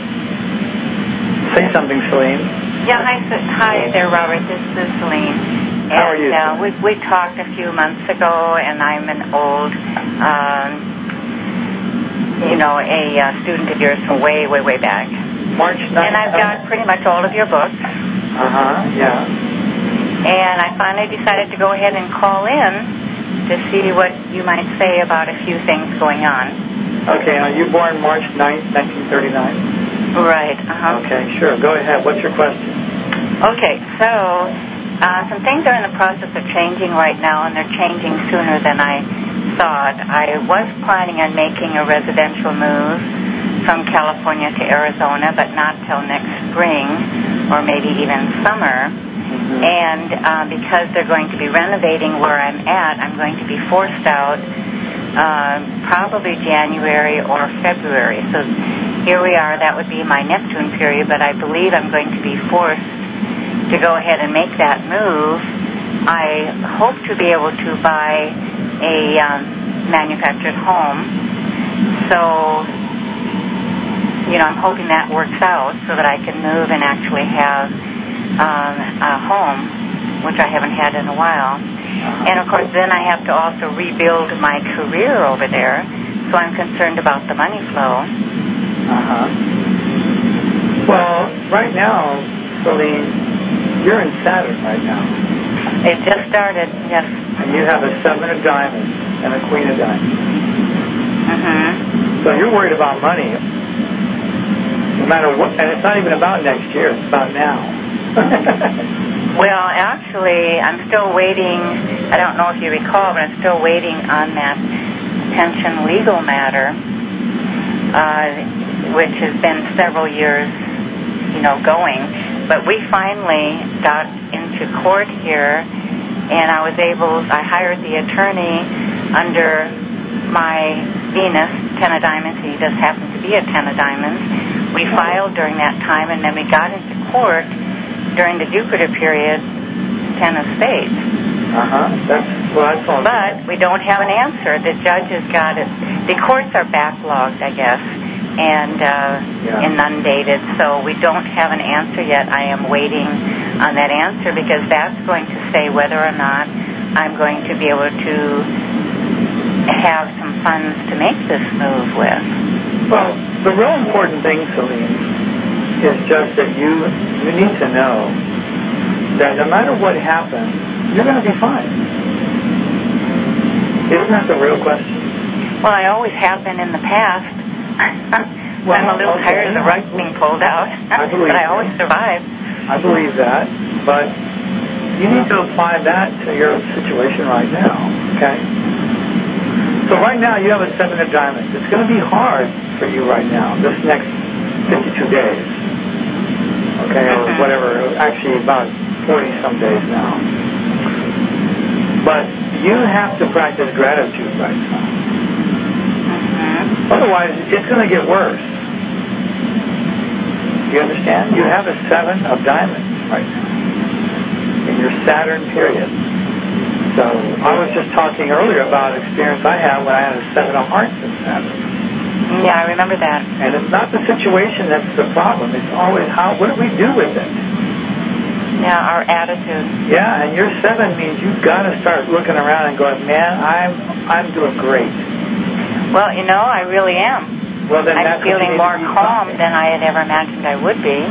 Say something, Celine. Yeah, hi, hi there, Robert. This is Celine. And, How are you? Uh, we, we talked a few months ago, and I'm an old, um, you know, a uh, student of yours from way, way, way back. March ninth. And I've got pretty much all of your books. Uh-huh, yeah. And I finally decided to go ahead and call in to see what you might say about a few things going on. Okay, are you born March ninth, nineteen thirty-nine? Right, uh-huh. Okay, sure. Go ahead. What's your question? Okay, so uh, some things are in the process of changing right now, and they're changing sooner than I thought. I was planning on making a residential move from California to Arizona, but not till next spring or maybe even summer. Mm-hmm. And uh, because they're going to be renovating where I'm at, I'm going to be forced out uh, probably January or February. So here we are. That would be my Neptune period, but I believe I'm going to be forced to go ahead and make that move. I hope to be able to buy a um, manufactured home. So, you know, I'm hoping that works out so that I can move and actually have um, a home, which I haven't had in a while. And, of course, then I have to also rebuild my career over there, so I'm concerned about the money flow. Uh-huh. Well, right now, Celine, you're in Saturn right now. It just started, yes. And you have a seven of diamonds and a queen of diamonds. Mm-hmm. So you're worried about money. No matter what, and it's not even about next year, it's about now. Well, actually, I'm still waiting. I don't know if you recall, but I'm still waiting on that pension legal matter, uh, which has been several years, you know, going. But we finally got into court here, and I was able, I hired the attorney under my Venus, ten of diamonds. He does happen to be a ten of diamonds. We filed during that time, and then we got into court during the Jupiter period, ten of spades. Uh-huh. That's what I thought. But we don't have an answer. The judge has got it. The courts are backlogged, I guess, and uh, yeah. inundated, so we don't have an answer yet. I am waiting on that answer because that's going to say whether or not I'm going to be able to have some funds to make this move with. Well, the real important thing, Celine, is just that you you need to know that no matter what happens, you're going to be fine. Isn't that the real question? Well, I always have been in the past. Well, I'm a little okay. tired of the rug being pulled out, I believe but I you. always survive. I believe that, but you need to apply that to your situation right now, okay? So right now you have a seven of diamonds. It's going to be hard for you right now, this next fifty-two days, okay, or whatever, actually about forty-some days now. But you have to practice gratitude right now. Mm-hmm. Otherwise, it's going to get worse. Do you understand? You have a seven of diamonds right now in your Saturn period. So I was just talking earlier about an experience I had when I had a seven of hearts in Saturn. Yeah, I remember that. And it's not the situation that's the problem. It's always how, what do we do with it? Yeah, our attitude. Yeah, and your seven means you've got to start looking around and going, man, I'm I'm doing great. Well, you know, I really am. Well, then I'm that's feeling more calm talking. than I had ever imagined I would be.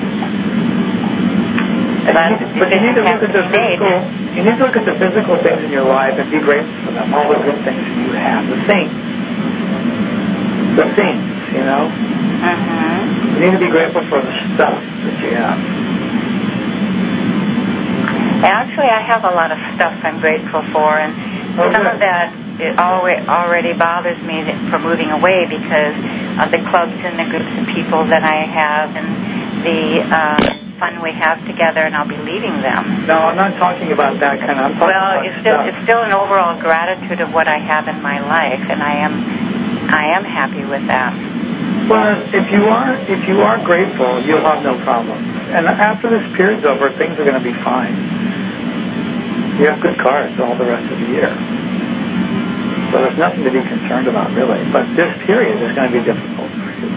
And you need to, but you need to look at the physical. You need to look at the physical things in your life and be grateful for them. All the good things you have, the things, the things, you know. Mm-hmm. You need to be grateful for the stuff that you have. Actually, I have a lot of stuff I'm grateful for, and oh, some good. of that it already bothers me for moving away because of the clubs and the groups of people that I have and the uh, fun we have together, and I'll be leaving them. No, I'm not talking about that kind of. I'm talking well, about it's still stuff. it's still an overall gratitude of what I have in my life, and I am I am happy with that. Well, if you are if you are grateful, you'll have no problems. And after this period's over, things are going to be fine. You have good cars all the rest of the year. So there's nothing to be concerned about, really. But this period is going to be difficult for you.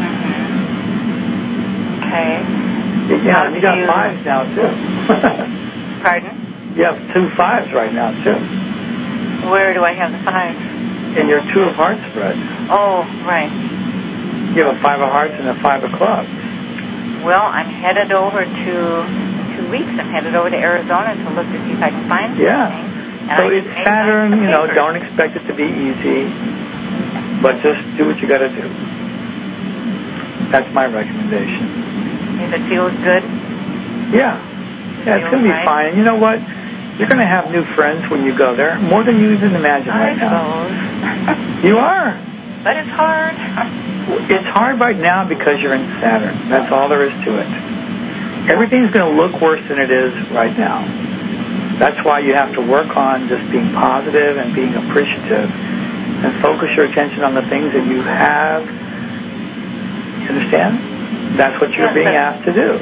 Okay. Yeah, you got you... fives now, too. Pardon? You have two fives right now, too. Where do I have the fives? In your two of hearts spread. Oh, right. You have a five of hearts and a five of clubs. Well, I'm headed over to, in two weeks, I'm headed over to Arizona to look to see if I can find something. Yeah. And so I it's Saturn, you know, papers. Don't expect it to be easy, but just do what you got to do. That's my recommendation. If it feels good? Yeah. Yeah, it's going to be right? fine. You know what? You're going to have new friends when you go there, more than you even imagine I right now. suppose. You are. But it's hard. It's hard right now because you're in Saturn. That's all there is to it. Everything's going to look worse than it is right now. That's why you have to work on just being positive and being appreciative and focus your attention on the things that you have. You understand? That's what you're yes, being asked to do.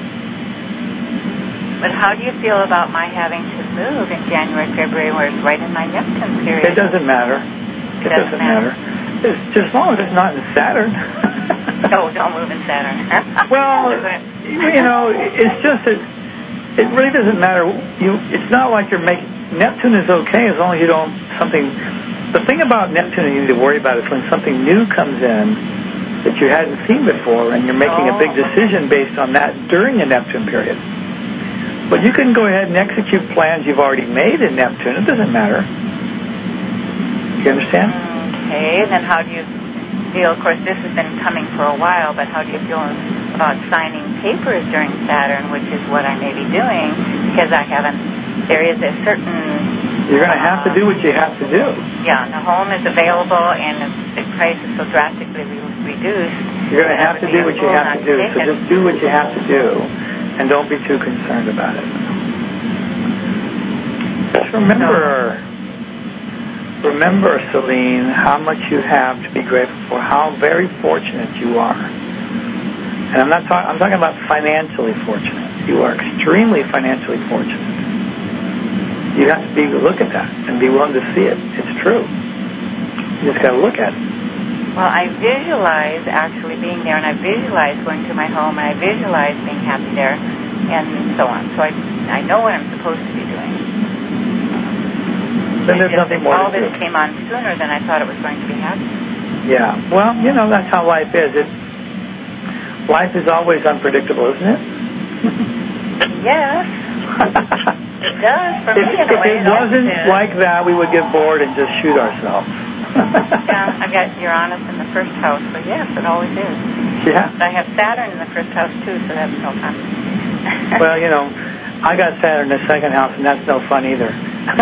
But how do you feel about my having to move in January, February, where it's right in my Neptune period? It doesn't matter. It, it doesn't, doesn't matter. matter. It's just as long as it's not in Saturn. No, don't move in Saturn. Well, you know, it's just that it really doesn't matter. You, it's not like you're making... Neptune is okay as long as you don't... something... The thing about Neptune you need to worry about is when something new comes in that you hadn't seen before and you're making oh. a big decision based on that during the Neptune period. But you can go ahead and execute plans you've already made in Neptune. It doesn't matter. You understand? Okay, then how do you feel? Of course, this has been coming for a while, but how do you feel about signing papers during Saturn, which is what I may be doing, because I haven't, there is a certain... You're going to have to do what you have to do. Yeah, the home is available, and the price is so drastically re- reduced. You're going to have to do what you have to do, so just do what you have to do, and don't be too concerned about it. Just remember, remember, Celine, how much you have to be grateful for, how very fortunate you are. And I'm not talking, I'm talking about financially fortunate. You are extremely financially fortunate. You have to be look at that and be willing to see it. It's true. You just got to look at it. Well, I visualize actually being there, and I visualize going to my home, and I visualize being happy there, and so on. So I, I know what I'm supposed to be doing. Then there's nothing more all to do. All this came on sooner than I thought it was going to be happening. Yeah. Well, you know, that's how life is. It, life is always unpredictable, isn't it? Yes. It does. For if, me, in a if way, it it wasn't is. like that, we would get bored and just shoot ourselves. Yeah, I've got Uranus in the first house, so yes, it always is. Yeah. But I have Saturn in the first house, too, so that's no fun. Well, you know, I got Saturn in the second house, and that's no fun either.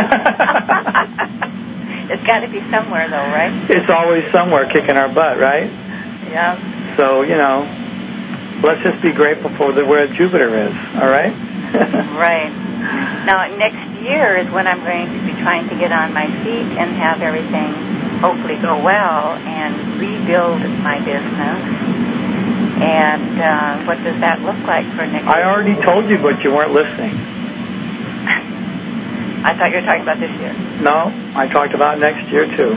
It's got to be somewhere, though, right? It's always somewhere kicking our butt, right? Yeah. So, you know, let's just be grateful for the, where Jupiter is, all right? Right. Now, next year is when I'm going to be trying to get on my feet and have everything hopefully go well and rebuild my business. And uh, what does that look like for next year? I already told you, but you weren't listening. I thought you were talking about this year. No, I talked about next year, too.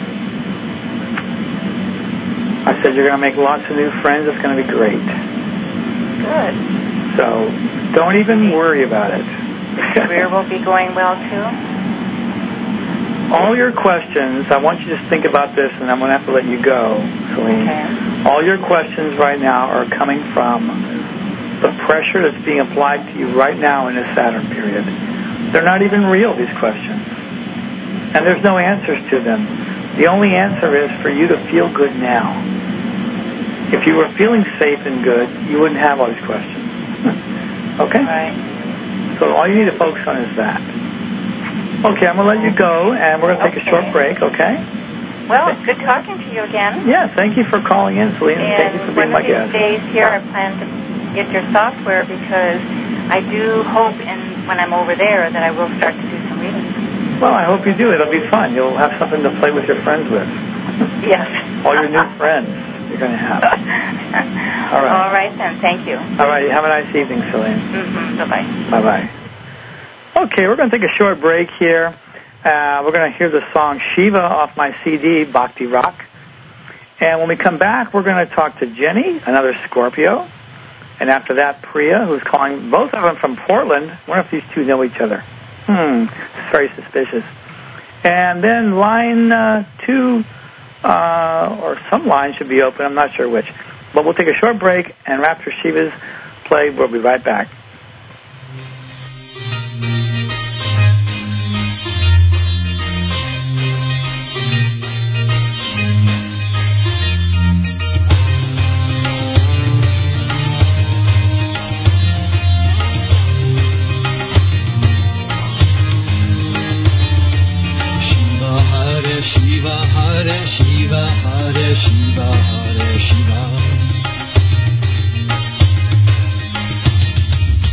I said you're going to make lots of new friends. It's going to be great. Good. So don't even worry about it. The career will be going well, too? All your questions, I want you to just think about this, and I'm going to have to let you go, Celine. Okay. All your questions right now are coming from the pressure that's being applied to you right now in this Saturn period. They're not even real, these questions. And there's no answers to them. The only answer is for you to feel good now. If you were feeling safe and good, you wouldn't have all these questions. Okay? Right. So all you need to focus on is that. Okay, I'm going to let you go, and we're going to take okay. a short break, okay? Well, it's good talking to you again. Yeah, thank you for calling in, Selena. And thank you for being one my of these guest. days here, I plan to get your software because I do hope in, when I'm over there that I will start to do some readings. Well, I hope you do. It'll be fun. You'll have something to play with your friends with. Yes. All your new friends you're going to have. All right. All right, then. Thank you. All right. Have a nice evening, Selene. Mm-hmm. Bye-bye. Bye-bye. Okay, we're going to take a short break here. Uh, we're going to hear the song Shiva off my C D, Bhakti Rock. And when we come back, we're going to talk to Jenny, another Scorpio. And after that, Priya, who's calling, both of them from Portland. I wonder if these two know each other. Hmm, it's very suspicious. And then line uh, two, uh, or some line should be open. I'm not sure which. But we'll take a short break, and after Shiva's play, we'll be right back. Shiva, Hare Shiva, Hare Shiva, Hare Shiva.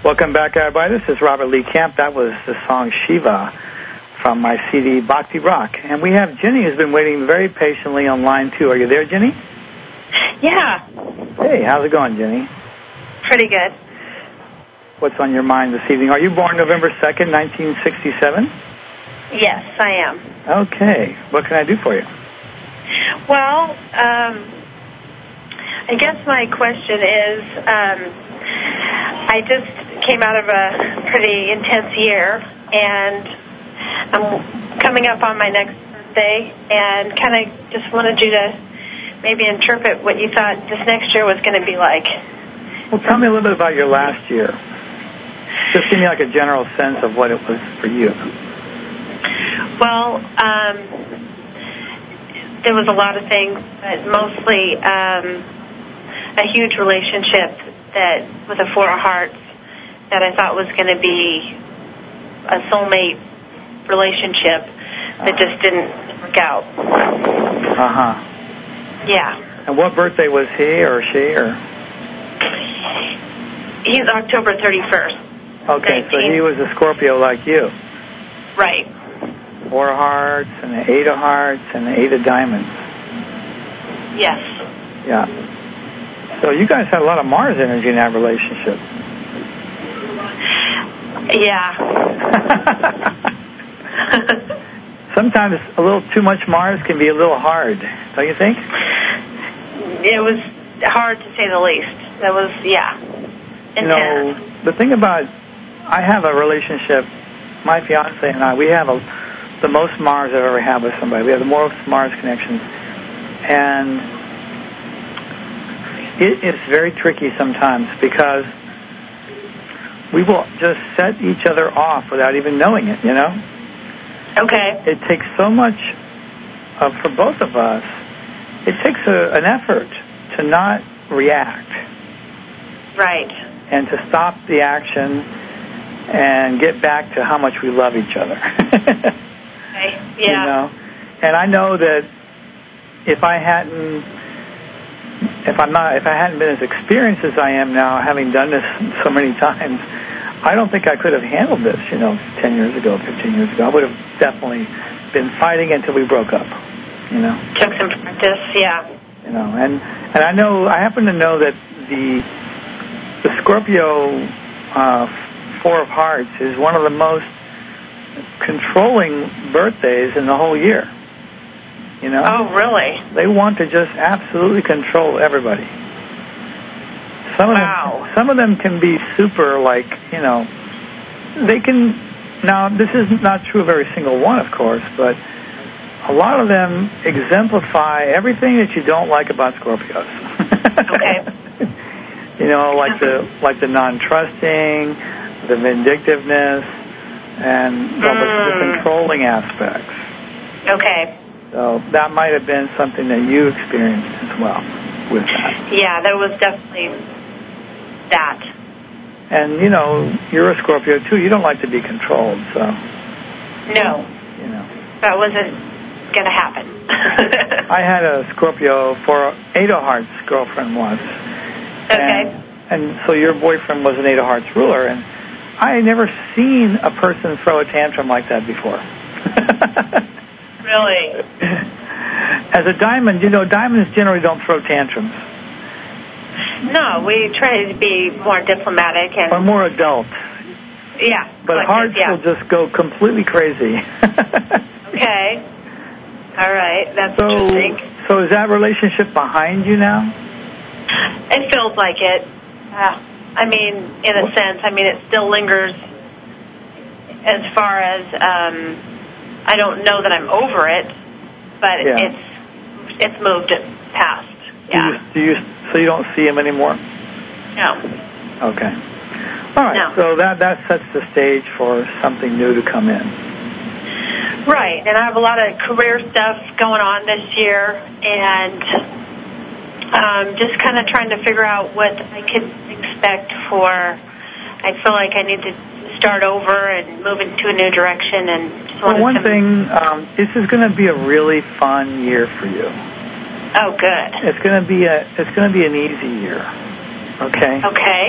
Welcome back, everybody. This is Robert Lee Camp. That was the song Shiva from my C D Bhakti Rock. And we have Jenny who's been waiting very patiently on line two. Are you there, Jenny? Yeah. Hey, how's it going, Jenny? Pretty good. What's on your mind this evening? Are you born November second, nineteen sixty-seven? Yes, I am. Okay. What can I do for you? Well, um, I guess my question is, um, I just came out of a pretty intense year, and I'm coming up on my next birthday, and kind of just wanted you to maybe interpret what you thought this next year was going to be like. Well, tell me a little bit about your last year. Just give me like a general sense of what it was for you. Well, um, there was a lot of things, but mostly um, a huge relationship that with a Four of Hearts that I thought was going to be a soulmate relationship that just didn't work out. Uh-huh. Yeah. And what birthday was he or she or? He's October thirty-first. Okay, nineteen. so he was a Scorpio like you. Right. Four of Hearts and the Eight of Hearts and the Eight of Diamonds. Yes. Yeah. So you guys had a lot of Mars energy in that relationship. Yeah. Sometimes a little too much Mars can be a little hard, don't you think? It was hard to say the least. That was, yeah, intense. You know, the thing about, I have a relationship, my fiance and I, we have a, the most Mars I've ever had with somebody. We have the most Mars connections. And it is very tricky sometimes because we will just set each other off without even knowing it, you know? Okay. It takes so much, uh, for both of us, it takes a, an effort to not react. Right. And to stop the action and get back to how much we love each other. Okay. Yeah. You know? And I know that if I hadn't, if I'm not, if I hadn't been as experienced as I am now, having done this so many times, I don't think I could have handled this, you know, ten years ago, fifteen years ago. I would have definitely been fighting until we broke up, you know. Took some practice, yeah. You know, and, and I know, I happen to know that the, the Scorpio uh, Four of Hearts is one of the most controlling birthdays in the whole year. You know? Oh, really? They want to just absolutely control everybody. Some of wow. them, some of them can be super, like, you know, they can, now this is not true of every single one, of course, but a lot of them exemplify everything that you don't like about Scorpios. Okay. You know, like the, like the non-trusting, the vindictiveness, and well, mm. the, the controlling aspects. Okay. So that might have been something that you experienced as well with that. Yeah, there was definitely that. And, you know, you're a Scorpio, too. You don't like to be controlled, so. No. You know. That wasn't going to happen. I had a Scorpio for Eight of Hearts girlfriend once. Okay. And, and so your boyfriend was an Eight of Hearts ruler, and I had never seen a person throw a tantrum like that before. Really? As a diamond, you know, diamonds generally don't throw tantrums. No, we try to be more diplomatic and... Or more adult. Yeah. But like hearts this, yeah. will just go completely crazy. Okay. All right. That's so, interesting. So is that relationship behind you now? It feels like it. Yeah. I mean, in a sense, I mean, it still lingers as far as, um, I don't know that I'm over it, but yeah. it's it's moved past. Yeah. Do you, do you, so you don't see him anymore? No. Okay. All right. No. So that, that sets the stage for something new to come in. Right. And I have a lot of career stuff going on this year, and um, just kind of trying to figure out what I could expect for. I feel like I need to start over and move into a new direction. And just well, one to... thing, um, this is going to be a really fun year for you. Oh, good. It's going to be a. It's going to be an easy year. Okay. Okay.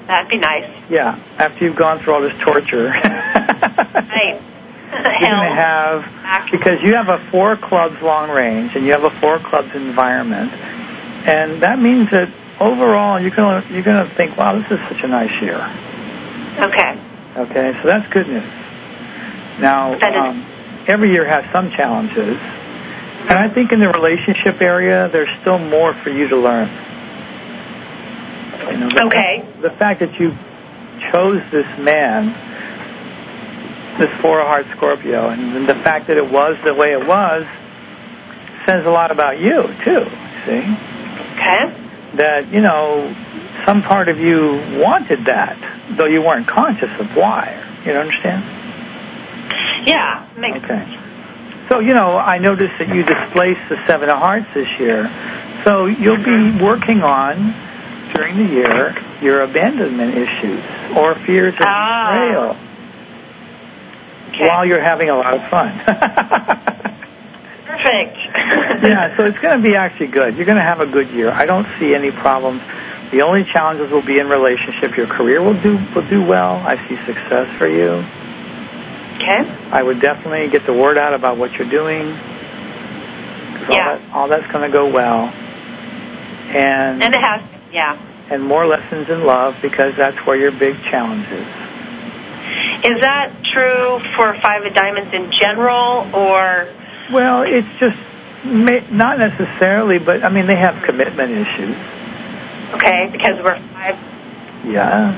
That'd be nice. Yeah, after you've gone through all this torture. Right. You're going to have, because you have a four clubs long range and you have a four clubs environment, and that means that overall you're going to, you're going to think, wow, this is such a nice year. Okay. Okay, so that's good news. Now, um, every year has some challenges, and I think in the relationship area, there's still more for you to learn. You know, the okay. Fact, the fact that you chose this man, this Four of Hearts Scorpio, and the fact that it was the way it was, says a lot about you, too, see? Okay. That, you know, some part of you wanted that, though you weren't conscious of why. You understand? Yeah, makes okay. sense. So, you know, I noticed that you displaced the Seven of Hearts this year. So you'll be working on, during the year, your abandonment issues or fears of betrayal. Oh. Okay. While you're having a lot of fun. Perfect. Yeah, so it's going to be actually good. You're going to have a good year. I don't see any problems. The only challenges will be in relationship. Your career will do will do well. I see success for you. Okay. I would definitely get the word out about what you're doing. Yeah. All, that, all that's going to go well. And and it has, yeah. And more lessons in love, because that's where your big challenge is. Is that true for Five of Diamonds in general, or? Well, it's just not necessarily, but I mean, they have commitment issues. Okay, because we're five. Yeah.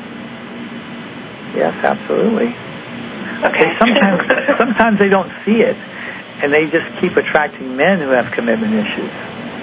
Yes, absolutely. Okay. They sometimes, sometimes they don't see it, and they just keep attracting men who have commitment issues.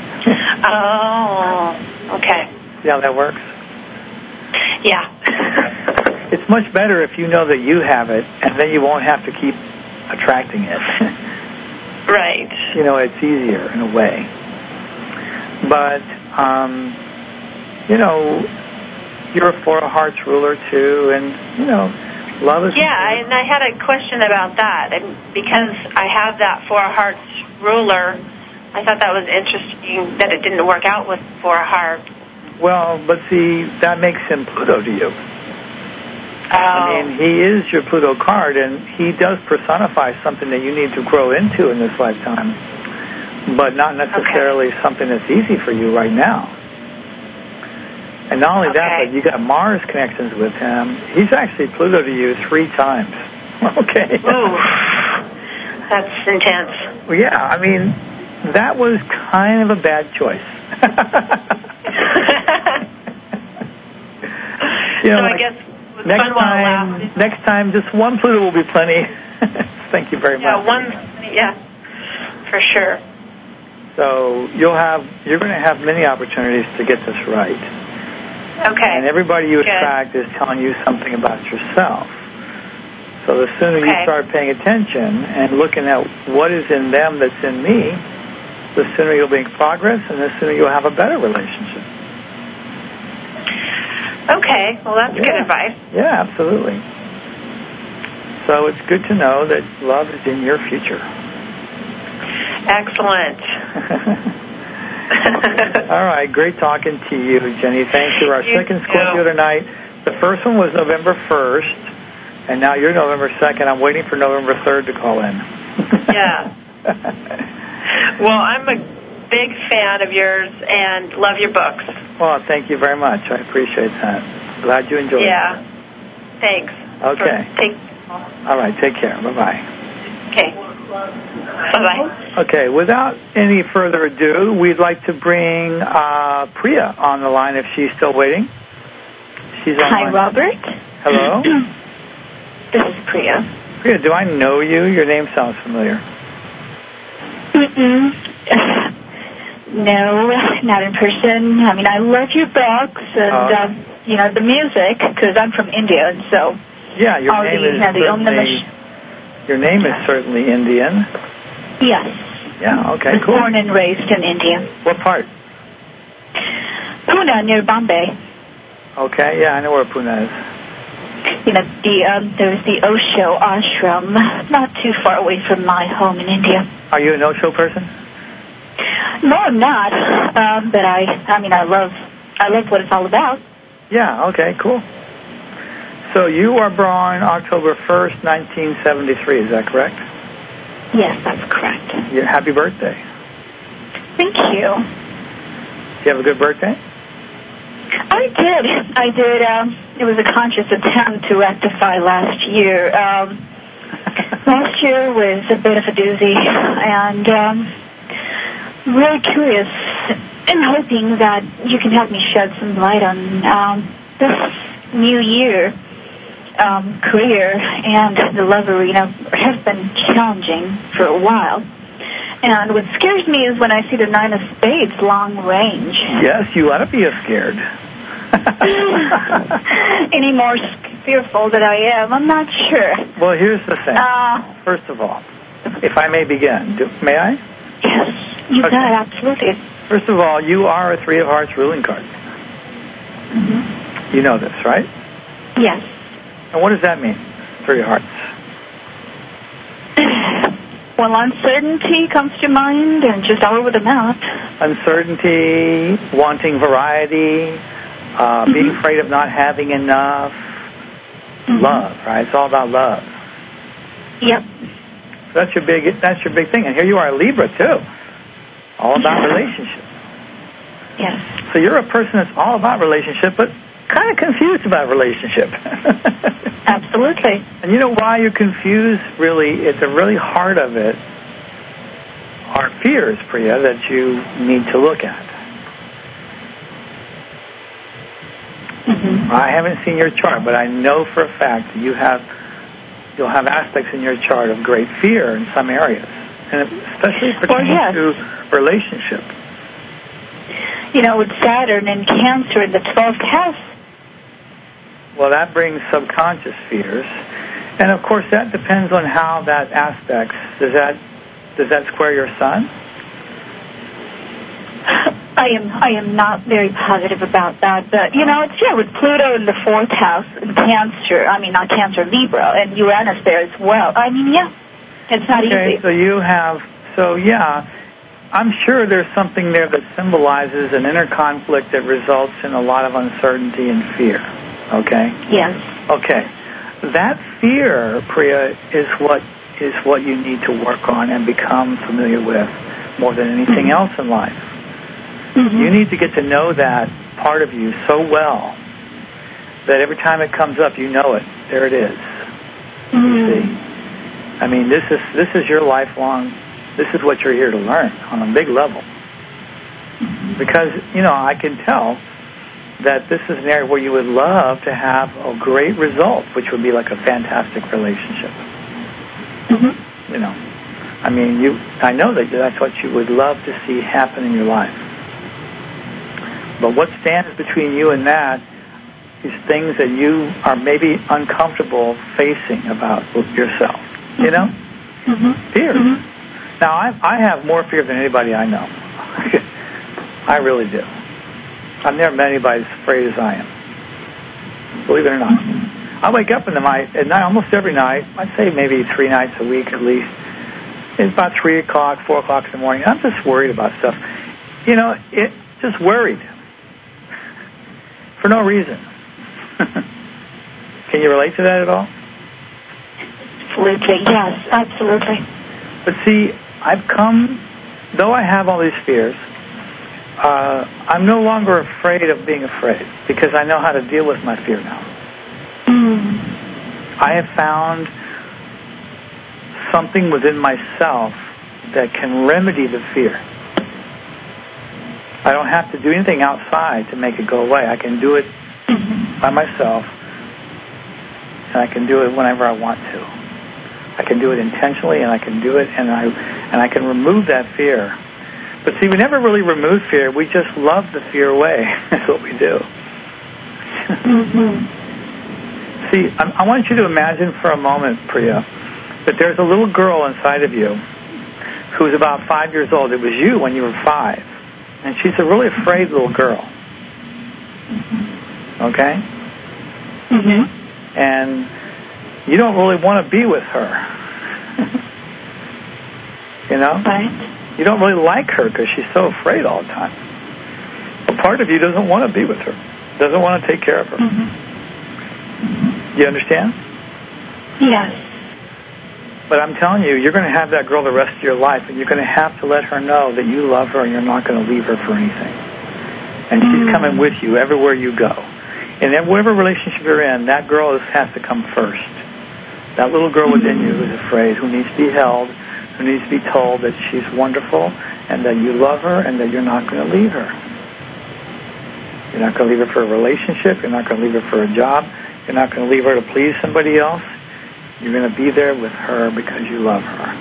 Oh, okay. See how that works? Yeah. It's much better if you know that you have it, and then you won't have to keep attracting it. Right. You know, it's easier in a way. But, um, you know, you're a Four of Hearts ruler, too, and, you know, love is... Yeah, and I had a question about that. And because I have that Four of Hearts ruler, I thought that was interesting that it didn't work out with Four of Hearts. Well, but see, that makes him Pluto to you. Oh. I mean, he is your Pluto card, and he does personify something that you need to grow into in this lifetime, but not necessarily okay. something that's easy for you right now. And not only okay. that, but you got Mars connections with him. He's actually Pluto to you three times. Okay. Ooh, that's intense. Well, yeah, I mean, that was kind of a bad choice. You know, so like, I guess next time, next time, just one Pluto will be plenty. Thank you very yeah, much. Yeah, one, yeah, for sure. So you'll have, you're going to have many opportunities to get this right. Okay. And everybody you Good. attract is telling you something about yourself. So the sooner okay. you start paying attention and looking at what is in them that's in me, the sooner you'll make progress, and the sooner you'll have a better relationship. Okay, well, that's yeah. good advice. Yeah, absolutely. So it's good to know that love is in your future. Excellent. All right, great talking to you, Jenny. Thanks for our you second too. Scorpio tonight. The first one was November first, and now you're November second. I'm waiting for November third to call in. Yeah. Well, I'm a big fan of yours and love your books. Well, thank you very much. I appreciate that. Glad you enjoyed yeah. it. Yeah. Thanks. Okay. Take. All right, take care. Bye-bye. Okay. Bye-bye. Okay, without any further ado, we'd like to bring uh, Priya on the line if she's still waiting. She's on Hi, line. Robert. Hello. This is Priya. Priya, do I know you? Your name sounds familiar. Mm-mm. No, not in person. I mean, I love your books and, uh, um, you know, the music, because I'm from India, and so... Yeah, your all name the, is you know, the certainly... Your name is certainly Indian. Yes. Yeah, okay, I was cool. born and raised in India. What part? Pune, near Bombay. Okay, yeah, I know where Pune is. You know, the um, there's the Osho ashram, not too far away from my home in India. Are you an Osho person? No, I'm not. Um, but I, I mean, I love, I love what it's all about. Yeah, okay, cool. So you are born October first, nineteen seventy-three, is that correct? Yes, that's correct. Yeah, happy birthday. Thank you. Did you have a good birthday? I did. I did. Um, it was a conscious attempt to rectify last year. Um, last year was a bit of a doozy, and um, really curious and hoping that you can help me shed some light on um, this new year. Um, career and the love arena has been challenging for a while. And what scares me is when I see the Nine of Spades long range. Yes, you ought to be scared. Any more fearful than I am, I'm not sure. Well, here's the thing. Uh, First of all, if I may begin, do, may I? Yes, you okay. got absolutely. First of all, you are a Three of Hearts ruling card. Mm-hmm. You know this, right? Yes. And what does that mean, Three of Hearts? Well, uncertainty comes to mind, and just all over the map. Uncertainty, wanting variety, uh, mm-hmm. being afraid of not having enough. Mm-hmm. Love, right? It's all about love. Yep. So that's your big. That's your big thing. And here you are, a Libra too. All about yeah. relationships. Yes. So you're a person that's all about relationship, but kind of confused about relationship. Absolutely. And you know why you're confused? Really, at the really heart of it are fears, Priya, that you need to look at. Mm-hmm. I haven't seen your chart, but I know for a fact that you have you'll have aspects in your chart of great fear in some areas, and especially pertaining well, yes. to relationship. You know, with Saturn and Cancer in the twelfth house. Well, that brings subconscious fears, and of course that depends on how that aspects. Does that does that square your sun? I am I am not very positive about that, but you know, it's yeah, with Pluto in the fourth house and Cancer. I mean, not Cancer, Libra, and Uranus there as well. I mean, yeah, it's not okay, easy. So you have so yeah. I'm sure there's something there that symbolizes an inner conflict that results in a lot of uncertainty and fear. Okay? Yes. Okay. That fear, Priya, is what is what you need to work on and become familiar with more than anything mm-hmm. else in life. Mm-hmm. You need to get to know that part of you so well that every time it comes up, you know it. There it is. Mm-hmm. You see? I mean, this is this is your lifelong. This is what you're here to learn on a big level. Because, you know, I can tell that this is an area where you would love to have a great result, which would be like a fantastic relationship. Mm-hmm. You know, I mean, you. I know that that's what you would love to see happen in your life. But what stands between you and that is things that you are maybe uncomfortable facing about yourself. You know? Mm-hmm. Fears. Mm-hmm. Now, I, I have more fear than anybody I know. I really do. I've never met anybody as afraid as I am. Believe it or not. I wake up in the night, at night, almost every night, I'd say maybe three nights a week at least. It's about three o'clock, four o'clock in the morning. I'm just worried about stuff. You know, it just worried. For no reason. Can you relate to that at all? Absolutely, yes, absolutely. But see, I've come, though I have all these fears, uh, I'm no longer afraid of being afraid because I know how to deal with my fear now. Mm. I have found something within myself that can remedy the fear. I don't have to do anything outside to make it go away. I can do it mm-hmm. by myself, and I can do it whenever I want to. I can do it intentionally, and I can do it, and I and I can remove that fear. But see, we never really remove fear. We just love the fear away. That's what we do. Mm-hmm. See, I, I want you to imagine for a moment, Priya, that there's a little girl inside of you who's about five years old. It was you when you were five. And she's a really afraid little girl. Okay? Mm-hmm. And you don't really want to be with her. You know? Right. You don't really like her because she's so afraid all the time. A part of you doesn't want to be with her. doesn't want to take care of her. Mm-hmm. Do you understand? Yes. But I'm telling you, you're going to have that girl the rest of your life, and you're going to have to let her know that you love her and you're not going to leave her for anything. And she's Mm. coming with you everywhere you go. And in whatever relationship you're in, that girl is, has to come first. That little girl within you who's afraid, who needs to be held, who needs to be told that she's wonderful and that you love her and that you're not going to leave her. You're not going to leave her for a relationship. You're not going to leave her for a job. You're not going to leave her to please somebody else. You're going to be there with her because you love her.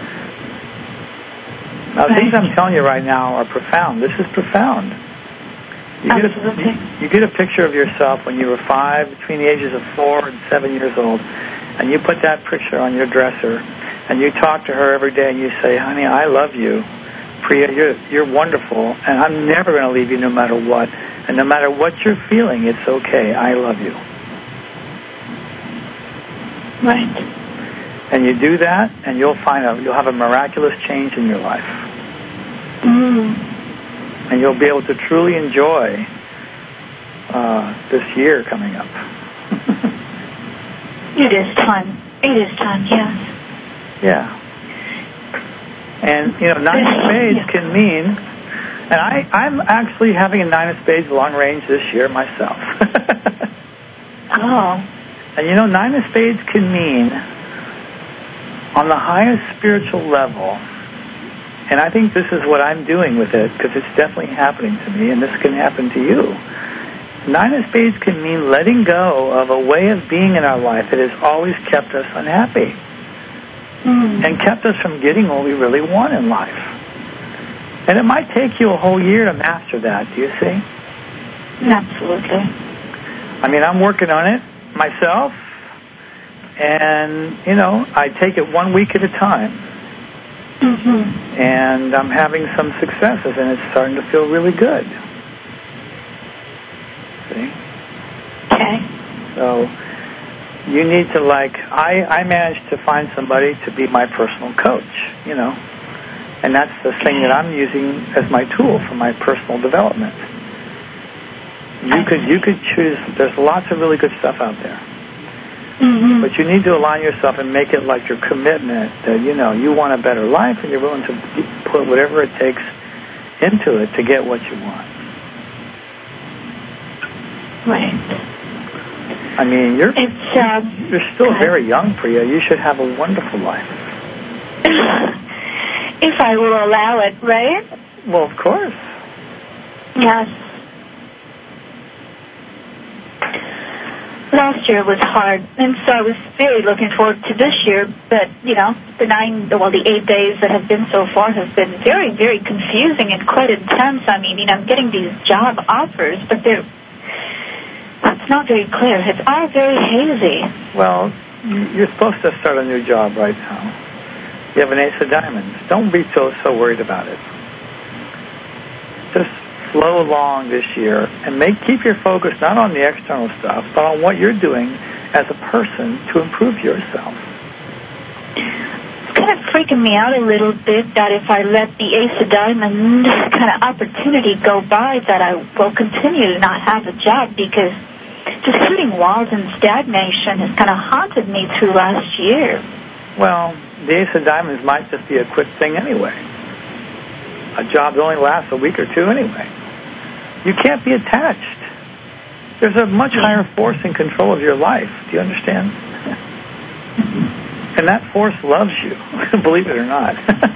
Now, the things I'm telling you right now are profound. This is profound. You get, a, you get a picture of yourself when you were five, between the ages of four and seven years old, and you put that picture on your dresser, and you talk to her every day, and you say, honey, I love you. Priya, you're, you're wonderful, and I'm never going to leave you no matter what. And no matter what you're feeling, it's okay. I love you. Right. And you do that, and you'll find out you'll have a miraculous change in your life. Mm. And you'll be able to truly enjoy uh, this year coming up. It is time. It is time, yes. Yeah. And, you know, nine of spades yeah. can mean, and I, I'm actually having a nine of spades long range this year myself. Oh. And, you know, nine of spades can mean, on the highest spiritual level, and I think this is what I'm doing with it, because it's definitely happening to me, and this can happen to you. Nine of spades can mean letting go of a way of being in our life that has always kept us unhappy. Mm. And kept us from getting what we really want in life. And it might take you a whole year to master that, do you see? Absolutely. I mean, I'm working on it myself, and, you know, I take it one week at a time. Mm-hmm. And I'm having some successes, and it's starting to feel really good. See? Okay. So you need to, like, I, I managed to find somebody to be my personal coach, you know. And that's the thing that I'm using as my tool for my personal development. You could you could choose, there's lots of really good stuff out there. Mm-hmm. But you need to align yourself and make it like your commitment that, you know, you want a better life and you're willing to put whatever it takes into it to get what you want. Right. I mean, you're it's, um, you're still very young, Priya. You should have a wonderful life. If I will allow it, right? Well, of course. Yes. Last year was hard, and so I was very looking forward to this year, but, you know, the nine, well, the eight days that have been so far have been very, very confusing and quite intense. I mean, you know, I'm getting these job offers, but they're, it's not very clear. It's all very hazy. Well, you're supposed to start a new job right now. You have an ace of diamonds. Don't be so, so worried about it. Just flow along this year and make keep your focus not on the external stuff, but on what you're doing as a person to improve yourself. It's kind of freaking me out a little bit that if I let the ace of diamonds kind of opportunity go by, that I will continue to not have a job, because just hitting walls and stagnation has kind of haunted me through last year. Well, the ace of diamonds might just be a quick thing anyway. A job that only lasts a week or two anyway. You can't be attached. There's a much higher force in control of your life. Do you understand? And that force loves you, believe it or not.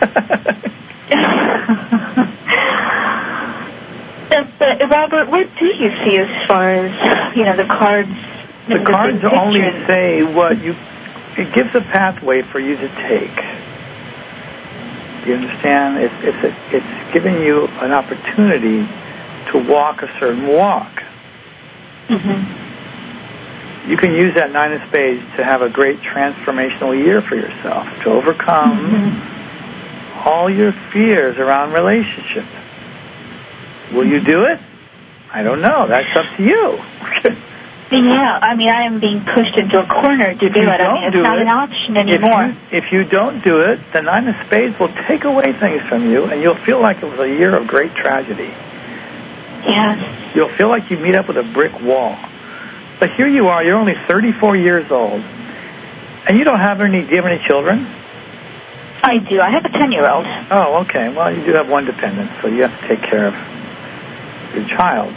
But, Robert, what do you see as far as, you know, the cards? The, the cards only say what you... It gives a pathway for you to take. Do you understand? It's, it's, a, it's giving you an opportunity to walk a certain walk. Mm-hmm. You can use that nine of spades to have a great transformational year for yourself, to overcome mm-hmm. all your fears around relationships. Will you do it? I don't know. That's up to you. Yeah, I mean, I am being pushed into a corner to do it. I mean, it's not an option anymore. If you, if you don't do it, the nine of spades will take away things from you, and you'll feel like it was a year of great tragedy. Yes. you'll feel like you meet up with a brick wall. But here you are, you're only thirty-four years old, and you don't have any, do you have any children? I do. I have a ten-year-old. Oh, okay. Well, you do have one dependent, so you have to take care of your child.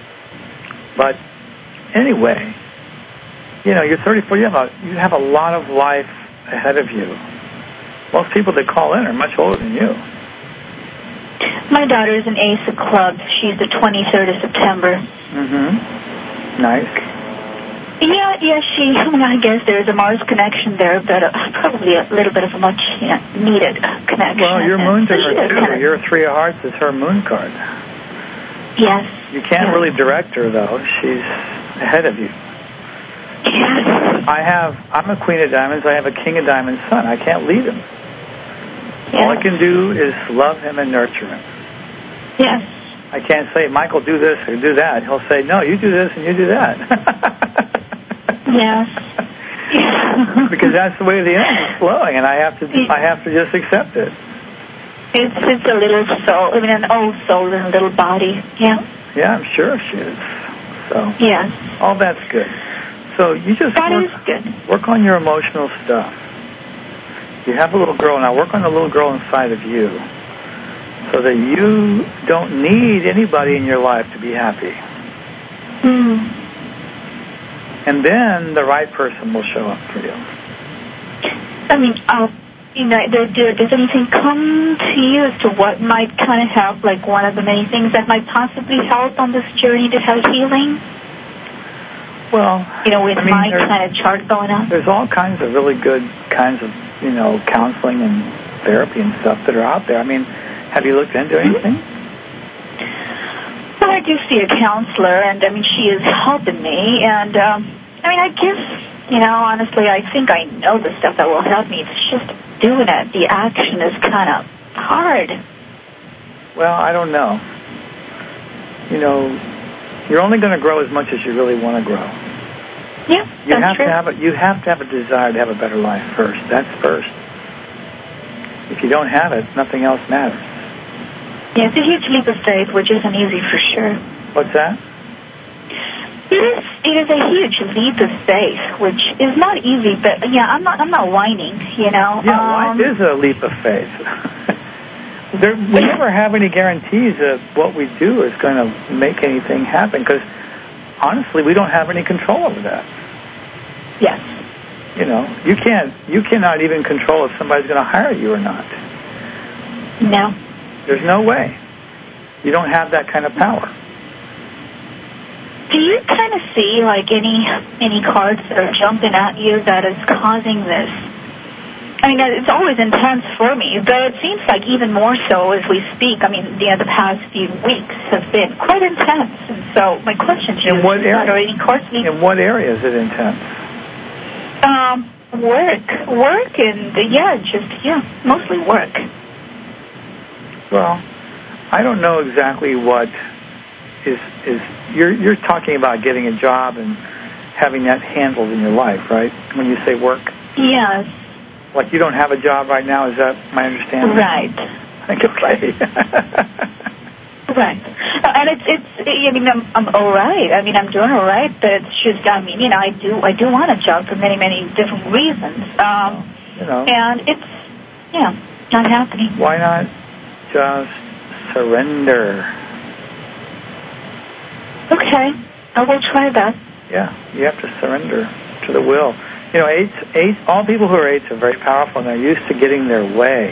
But anyway, you know, you're thirty-four, you have a, you have a lot of life ahead of you. Most people that call in are much older than you. My daughter is an ace of clubs. She's the twenty-third of September. Mm-hmm. Nice. Yeah, yeah, she, I mean, I guess there's a Mars connection there, but uh, probably a little bit of a much you know, needed uh, connection. Well, your moon's in so her, too. Kind of... Your Three of Hearts is her moon card. Yes. You can't yes. really direct her, though. She's ahead of you. Yes. I have, I'm a Queen of Diamonds. I have a King of Diamonds son. I can't lead him. Yes. All I can do is love him and nurture him. Yes. I can't say, Michael, do this or do that. He'll say, no, you do this and you do that. Yes. Because that's the way the energy is flowing, and I have to I have to just accept it. It's it's a little soul, I mean, an old soul in a little body. Yeah. Yeah, I'm sure she is. So. Yes. All that's good. So you just that work, is good. work on your emotional stuff. You have a little girl now. Work on the little girl inside of you, so that you don't need anybody in your life to be happy. Hmm. And then the right person will show up for you. I mean, uh, you know, there, there, does anything come to you as to what might kind of help, like one of the many things that might possibly help on this journey to health healing? Well, you know, with I mean, my kind of chart going on? There's all kinds of really good kinds of, you know, counseling and therapy and stuff that are out there. I mean, have you looked into anything? Mm-hmm. Well, I do see a counselor, and, I mean, she is helping me, and, um, I mean, I guess, you know, honestly, I think I know the stuff that will help me. It's just doing it. The action is kind of hard. Well, I don't know. You know, you're only going to grow as much as you really want to grow. Yeah, you that's have true. to have a, you have to have a desire to have a better life first. That's first. If you don't have it, nothing else matters. Yeah, it's a huge leap of faith, which isn't easy for sure. What's that? It is. It is a huge leap of faith, which is not easy. But yeah, I'm not. I'm not whining. You know. Yeah, um, life is a leap of faith. there, we never have any guarantees that what we do is going to make anything happen, because honestly, we don't have any control over that. Yes. You know, you can't. You cannot even control if somebody's going to hire you or not. No. There's no way. You don't have that kind of power. Do you kind of see, like, any any cards that are jumping at you that is causing this? I mean, it's always intense for me, but it seems like even more so as we speak. I mean, you know, the past few weeks have been quite intense. And so my question to you in what is, area? are any cards... In what area is it intense? Um, work. Work and, uh, yeah, just, yeah, mostly work. Well, I don't know exactly what... Is, is you're you're talking about getting a job and having that handled in your life, right? When you say work? Yes. Like you don't have a job right now, is that my understanding? Right. Okay. Right. And it's, it's, I mean, I'm, I'm all right. I mean, I'm doing all right, but it's just, I mean, you know, I do, I do want a job for many, many different reasons. Um, you know. And it's, yeah, not happening. Why not just surrender? Okay, I will try that. Yeah, you have to surrender to the will. You know, eights, eight, all people who are eights are very powerful, and they're used to getting their way.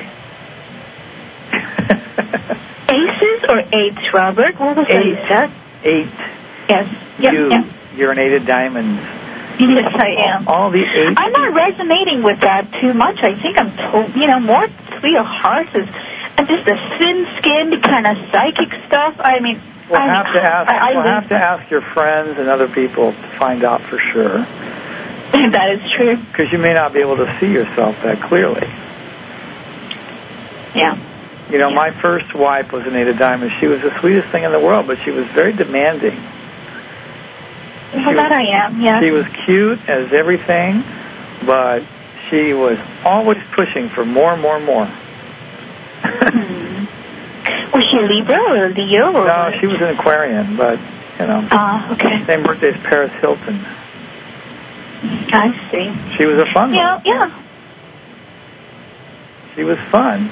Aces or eights, Robert? What was that you said? Eight. Yes. Yep, you, yep. You're an eight of diamonds. Yes, I am. All, all the eights. I'm not resonating with that too much. I think I'm, told, you know, more Three of Hearts is and just the thin-skinned kind of psychic stuff. I mean... We'll I have mean, to ask. I, I we'll have to ask your friends and other people to find out for sure. That is true. Because you may not be able to see yourself that clearly. Yeah. You know, yeah. my first wife was an eight of diamonds. She was the sweetest thing in the world, but she was very demanding. Well, that I am. Yeah. She was cute as everything, but she was always pushing for more, more, more. hmm. Was she a Libra or a Leo? Or no, what? she was an Aquarian, but You know. Ah, uh, okay. Same birthday as Paris Hilton. I see. She was a fun one. Yeah, yeah. She was fun.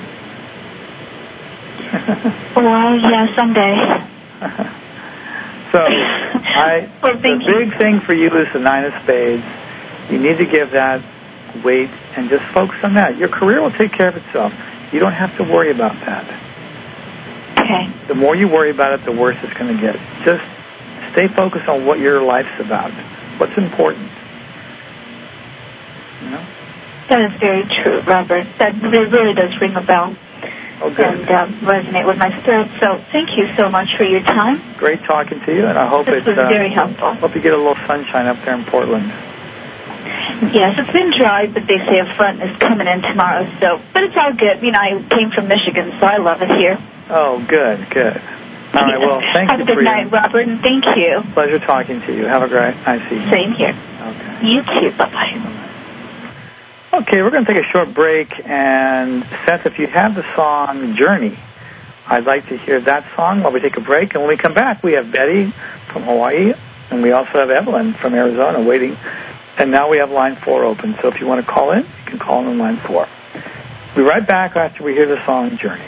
Well, yeah, someday. So, I well, the big you. thing for you is the nine of spades. You need to give that weight and just focus on that. Your career will take care of itself. You don't have to worry about that. Okay. The more you worry about it, the worse it's going to get. Just stay focused on what your life's about. What's important. You know? That is very true, Robert. That really does ring a bell. Oh, good. And um, resonate with my spirit. So thank you so much for your time. Great talking to you, and I hope this it's was uh, very helpful. Hope you get a little sunshine up there in Portland. Yes, it's been dry, but they say a front is coming in tomorrow. So, but it's all good. You know, I came from Michigan, so I love it here. Oh, good, good. All right, well, thank Have you a good for night, your... Robert, and thank you. Pleasure talking to you. Have a great night. See you. Same here. Okay. You too. Bye-bye. Okay, we're going to take a short break, and Seth, if you have the song Journey, I'd like to hear that song while we take a break. And when we come back, we have Betty from Hawaii, and we also have Evelyn from Arizona waiting. And now we have line four open, so if you want to call in, you can call in on line four. We'll be right back after we hear the song Journey.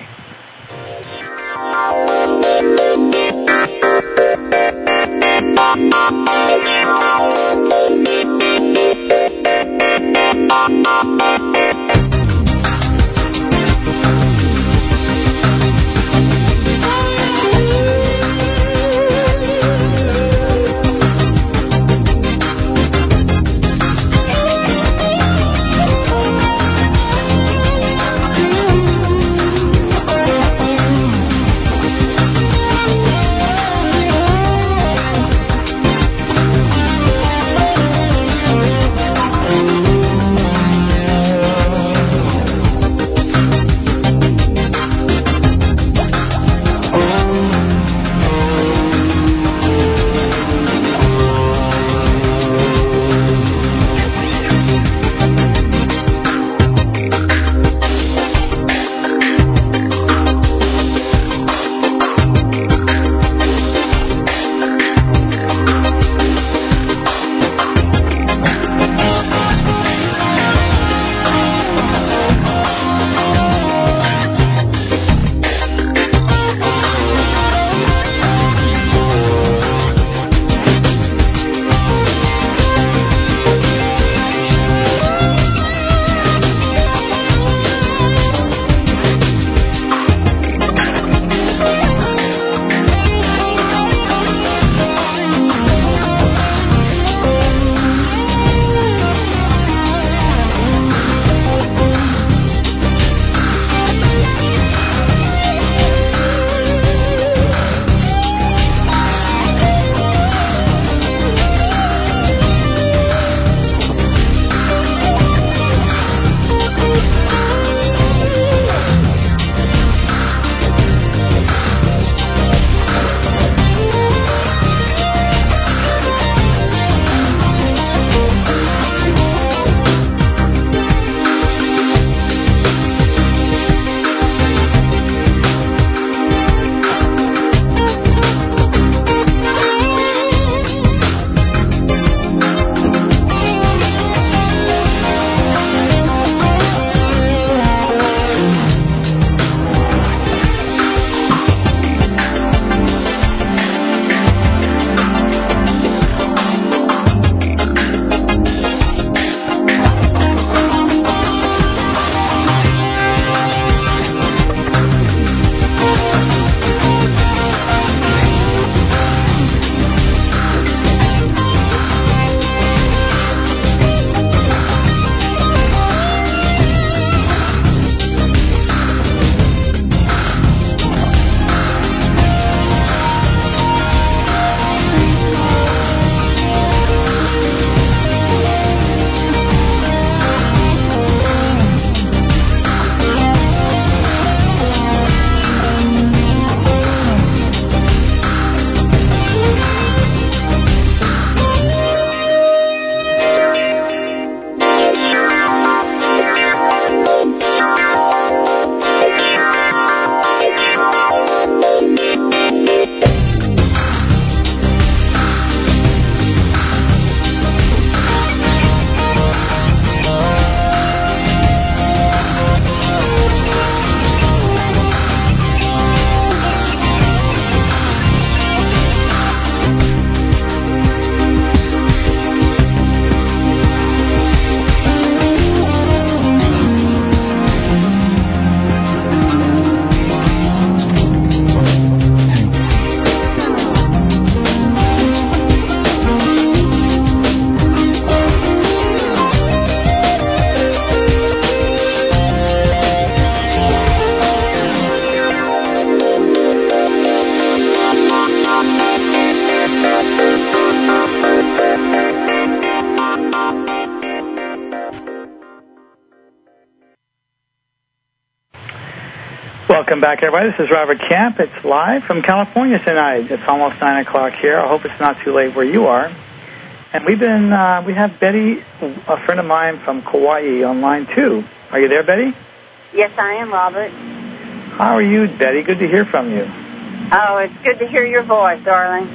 Welcome back, everybody. This is Robert Camp. It's live from California tonight. It's almost nine o'clock here. I hope it's not too late where you are. And we've been, uh, we have Betty, a friend of mine from Kauai, on line two. Are you there, Betty? Yes, I am, Robert. How are you, Betty? Good to hear from you. Oh, it's good to hear your voice, darling.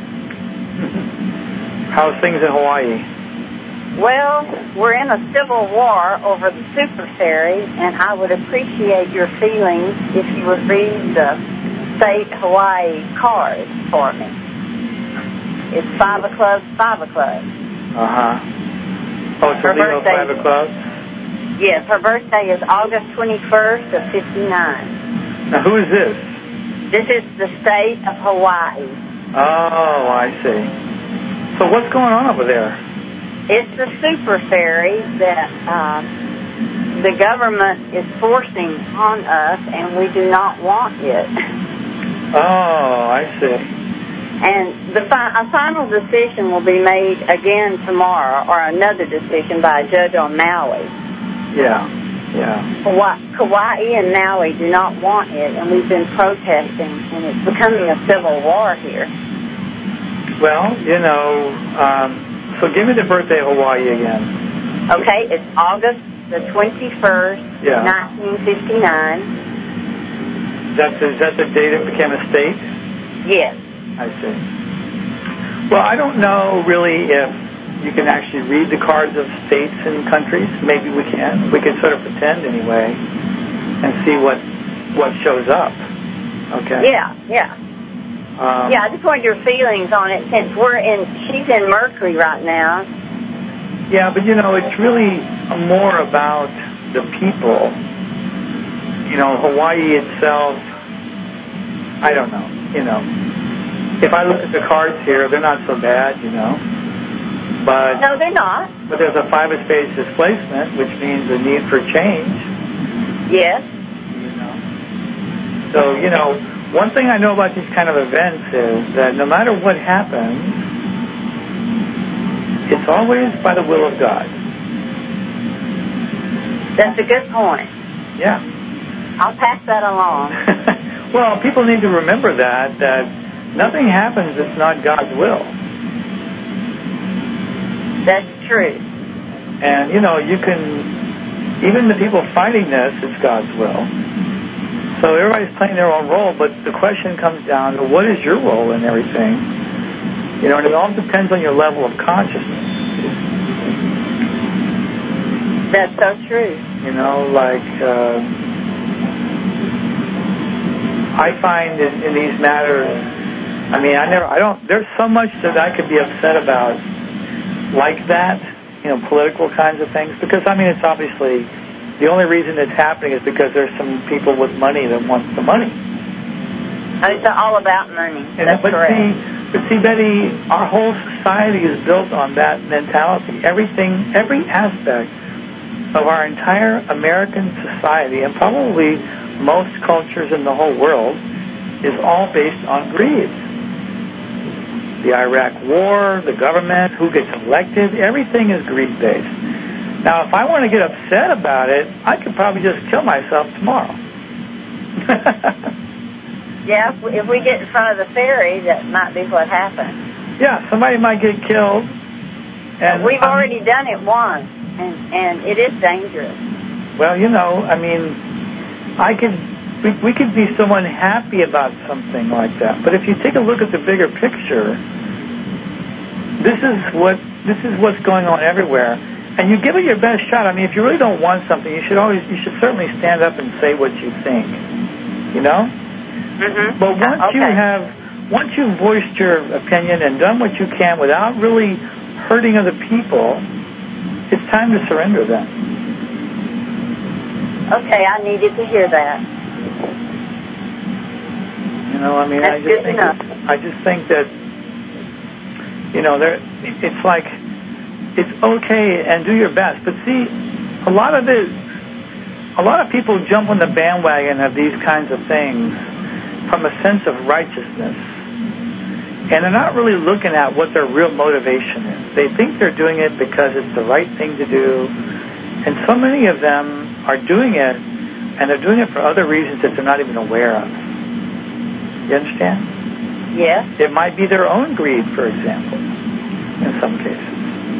How's things in Hawaii? Well, we're in a civil war over the Super Ferry, and I would appreciate your feelings if you would read the state Hawaii card for me. It's five o'clock, five o'clock. Uh-huh. Oh, it's her a legal birthday, five o'clock? Yes, her birthday is August twenty-first of fifty-nine. Now, who is this? This is the state of Hawaii. Oh, I see. So what's going on over there? It's the Super Ferry that uh, the government is forcing on us, and we do not want it. Oh, I see. And the fi- a final decision will be made again tomorrow, or another decision by a judge on Maui. Yeah, yeah. Hawaii, Kauai and Maui do not want it, and we've been protesting, and it's becoming a civil war here. Well, you know, um, so give me the birthday of Hawaii again. Okay, it's August the twenty-first, yeah. nineteen fifty-nine. That's the, is that the date it became a state? Yes. I see. Well, I don't know really if you can actually read the cards of states and countries. Maybe we can. We can sort of pretend anyway and see what what shows up. Okay? Yeah, yeah. Um, yeah, I just wanted your feelings on it since we're in, she's in Mercury right now. Yeah, but you know, it's really more about the people. You know, Hawaii itself, I don't know, you know. If I look at the cards here, they're not so bad, you know. But no, they're not. But there's a five of spades displacement, which means a need for change. Yes. You know. So, you know, one thing I know about these kind of events is that no matter what happens, it's always by the will of God. That's a good point. Yeah. I'll pass that along. Well, people need to remember that, that nothing happens that's not God's will. That's true. And, you know, you can, even the people fighting this, it's God's will. So everybody's playing their own role, but the question comes down to what is your role in everything? You know, and it all depends on your level of consciousness. That's so true. You know, like, uh, I find in, in these matters, I mean, I never, I don't, there's so much that I could be upset about like that, you know, political kinds of things, because, I mean, it's obviously, the only reason it's happening is because there's some people with money that want the money. It's all about money. And, That's but correct. See, but see, Betty, our whole society is built on that mentality. Everything, every aspect of our entire American society, and probably most cultures in the whole world, is all based on greed. The Iraq War, the government, who gets elected, everything is greed-based. Now, if I want to get upset about it, I could probably just kill myself tomorrow. Yeah, if we, if we get in front of the ferry, that might be what happens. Yeah, somebody might get killed. And We've I'm, already done it once, and, and it is dangerous. Well, you know, I mean, I could, we, we could be so unhappy about something like that. But if you take a look at the bigger picture, this is what this is what's going on everywhere. And you give it your best shot. I mean, if you really don't want something, you should always, you should certainly stand up and say what you think. You know? Mm-hmm. But once okay. you have, once you've voiced your opinion and done what you can without really hurting other people, it's time to surrender then. Okay, I needed to hear that. You know, I mean, That's I just good think enough. I just think that, you know, there, it's like, it's okay and do your best. But see, a lot of it, a lot of people jump on the bandwagon of these kinds of things from a sense of righteousness. And they're not really looking at what their real motivation is. They think they're doing it because it's the right thing to do. And so many of them are doing it and they're doing it for other reasons that they're not even aware of. You understand? Yes. It might be their own greed, for example, in some cases.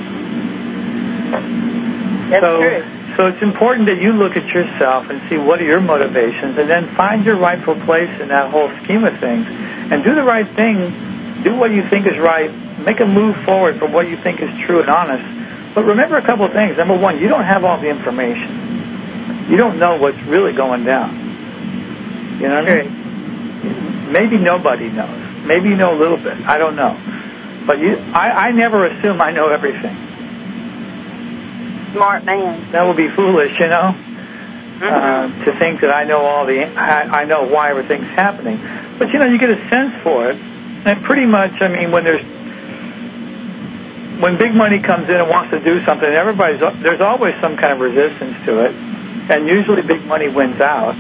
That's so, true. So it's important that you look at yourself and see what are your motivations, and then find your rightful place in that whole scheme of things, and do the right thing, do what you think is right, make a move forward for what you think is true and honest. But remember a couple of things. Number one, you don't have all the information. You don't know what's really going down. You know what I mean? Maybe nobody knows. Maybe you know a little bit. I don't know. But you, I, I never assume I know everything. Smart man. That would be foolish, you know, mm-hmm. uh, to think that I know all the, I, I know why everything's happening. But, you know, you get a sense for it. And pretty much, I mean, when there's, when big money comes in and wants to do something, everybody's, there's always some kind of resistance to it. And usually big money wins out.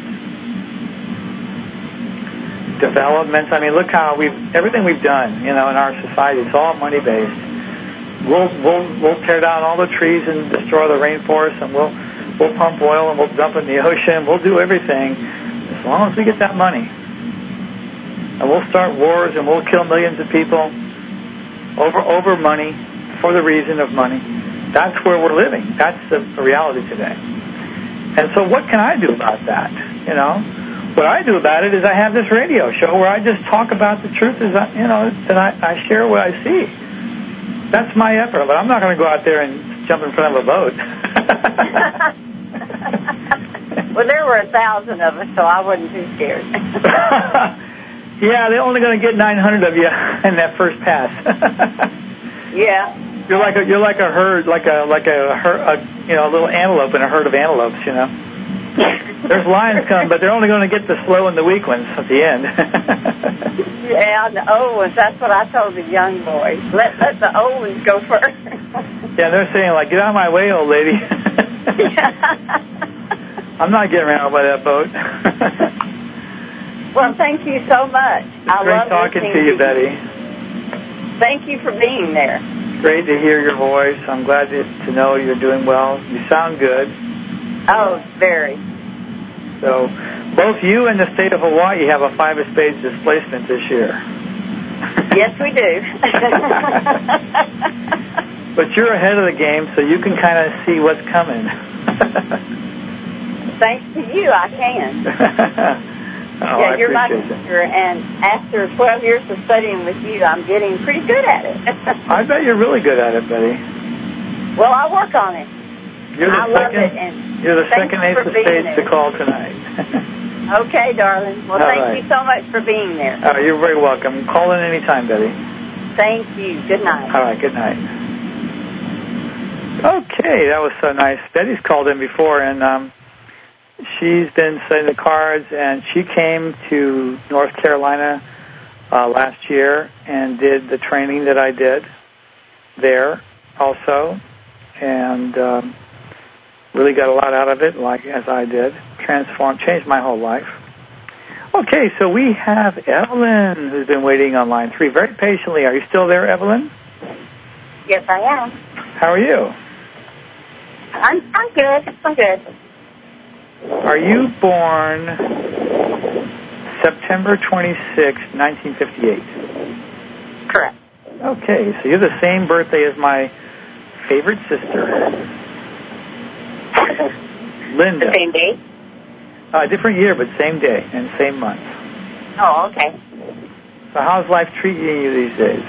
Developments, I mean, look how we've, everything we've done, you know, in our society, it's all money-based. We'll, we'll, we'll tear down all the trees and destroy the rainforest, and we'll, we'll pump oil and we'll dump it in the ocean. We'll do everything as long as we get that money. And we'll start wars and we'll kill millions of people over, over money, for the reason of money. That's where we're living. That's the reality today. And so what can I do about that? You know, what I do about it is I have this radio show where I just talk about the truth, as I, you know, and I, I share what I see. That's my effort, but I'm not going to go out there and jump in front of a boat. Well, there were a thousand of us, so I wasn't too scared. Yeah, they're only going to get nine hundred of you in that first pass. Yeah. You're like a, you're like a herd, like a like a, herd, a you know a little antelope in a herd of antelopes. You know, there's lions coming, but they're only going to get the slow and the weak ones at the end. Yeah, the old ones. That's what I told the young boys. Let let the old ones go first. Yeah, they're saying like, get out of my way, old lady. I'm not getting around by that boat. Well, thank you so much. It's I great love talking listening to you, to Betty. Thank you for being there. Great to hear your voice. I'm glad to, to know you're doing well. You sound good. Oh, very. So, both you and the state of Hawaii have a five of spades displacement this year. Yes, we do. But you're ahead of the game, so you can kind of see what's coming. Thanks to you, I can. Oh, yeah, I you're my appreciate that. teacher, and after twelve years of studying with you, I'm getting pretty good at it. I bet you're really good at it, Betty. Well, I work on it. You're the I second, love it. And you're the thank second you ace for of being spades there. to call tonight. Okay, darling. Well, All thank right. you so much for being there. Oh, you're very welcome. Call in any time, Betty. Thank you. Good night. All right, good night. Okay, that was so nice. Betty's called in before, and um, she's been studying the cards, and she came to North Carolina uh, last year and did the training that I did there also, and um, really got a lot out of it, like as I did. Transformed, changed my whole life. Okay, so we have Evelyn, who's been waiting on line three very patiently. Are you still there, Evelyn? Yes, I am. How are you? I'm I'm good. I'm good. Are you born September twenty-sixth, nineteen fifty-eight? Correct. Okay, so you're the same birthday as my favorite sister, Linda. The same day? Uh, different year, but same day and same month. Oh, okay. So how's life treating you these days?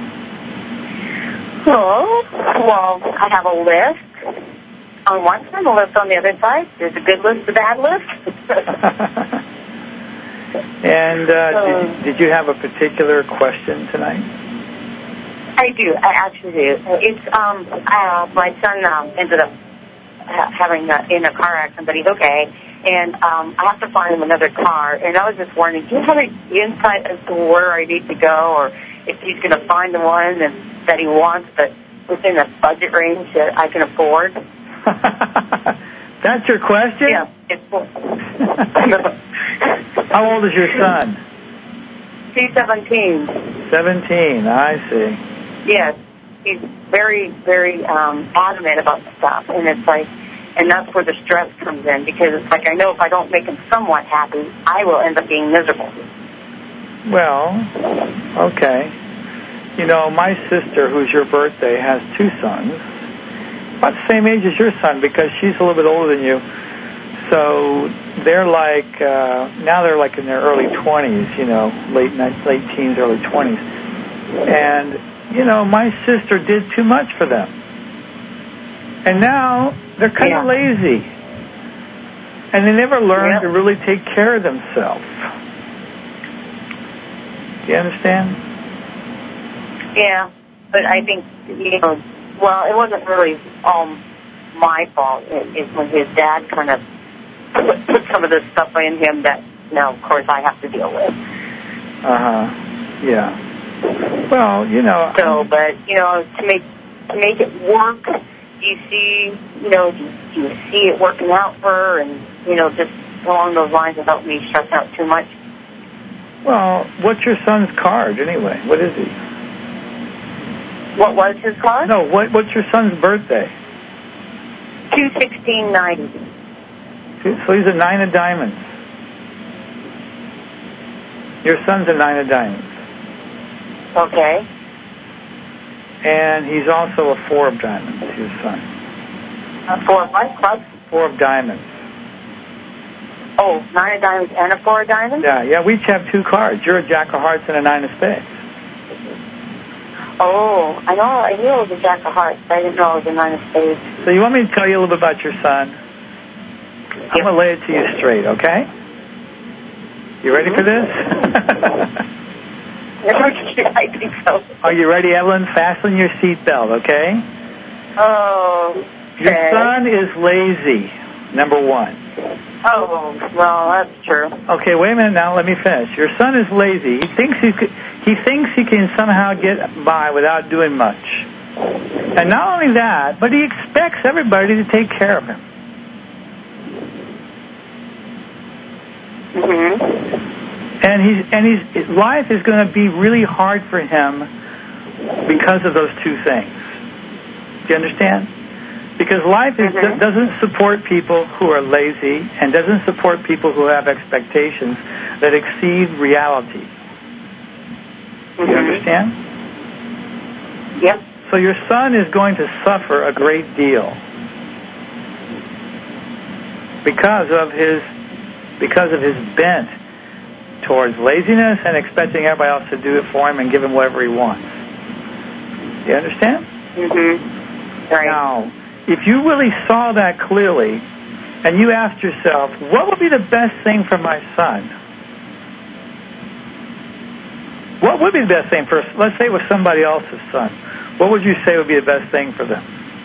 Oh, well, I have a list on one side, a list on the other side. There's a good list, a bad list. And uh, so, did, you, did you have a particular question tonight? I do. I actually do. It's um, uh, my son um, ended up ha- having a, in a car accident, but he's okay. And um, I have to find him another car. And I was just wondering, do you have any insight as to where I need to go, or if he's going to find the one that, that he wants, but within a budget range that I can afford? That's your question? Yeah. It's How old is your son? He's seventeen. seventeen, I see. Yes. He's very, very um, adamant about stuff. And it's like, And that's where the stress comes in, because it's like I know if I don't make him somewhat happy, I will end up being miserable. Well, okay. You know, my sister, who's your birthday, has two sons, about the same age as your son, because she's a little bit older than you. So they're like, uh, now they're like in their early twenties, you know, late late teens, early twenties. And, you know, my sister did too much for them. And now they're kind of yeah. lazy. And they never learned yep. to really take care of themselves. Do you understand? Yeah, but I think, you know, well, it wasn't really all my fault. It, it was his dad kind of put, put some of this stuff in him that now, of course, I have to deal with. Uh-huh, yeah. Well, you know... So, but, you know, to make to make it work, do you see, you know, do, do you see it working out for her and, you know, just along those lines without me stressing out too much? Well, what's your son's card, anyway? What is he? What was his card? No, what, what's your son's birthday? two sixteen ninety. So he's a nine of diamonds. Your son's a nine of diamonds. Okay. And he's also a four of diamonds, his son. A four of what? Clubs? Four of diamonds. Oh, nine of diamonds and a four of diamonds? Yeah, yeah, we each have two cards. You're a jack of hearts and a nine of spades. Oh, I know, I knew it was a jack of hearts, but I didn't know it was a nine of spades. So you want me to tell you a little bit about your son? Yep. I'm going to lay it to you straight, okay? You ready mm-hmm. for this? I think so. Are you ready, Evelyn? Fasten your seatbelt, okay? Oh, okay. Your son is lazy, number one. Oh, well, that's true. Okay, wait a minute now. Let me finish. Your son is lazy. He thinks he could, he thinks he can somehow get by without doing much. And not only that, but he expects everybody to take care of him. Mm-hmm. And he's and he's life is going to be really hard for him because of those two things. Do you understand? Because life is, mm-hmm. doesn't support people who are lazy and doesn't support people who have expectations that exceed reality. Mm-hmm. You understand? Yep. So your son is going to suffer a great deal because of his because of his bent towards laziness and expecting everybody else to do it for him and give him whatever he wants. You understand? Mm-hmm. Right. Now, if you really saw that clearly and you asked yourself, what would be the best thing for my son? What would be the best thing for, let's say it was somebody else's son. What would you say would be the best thing for them?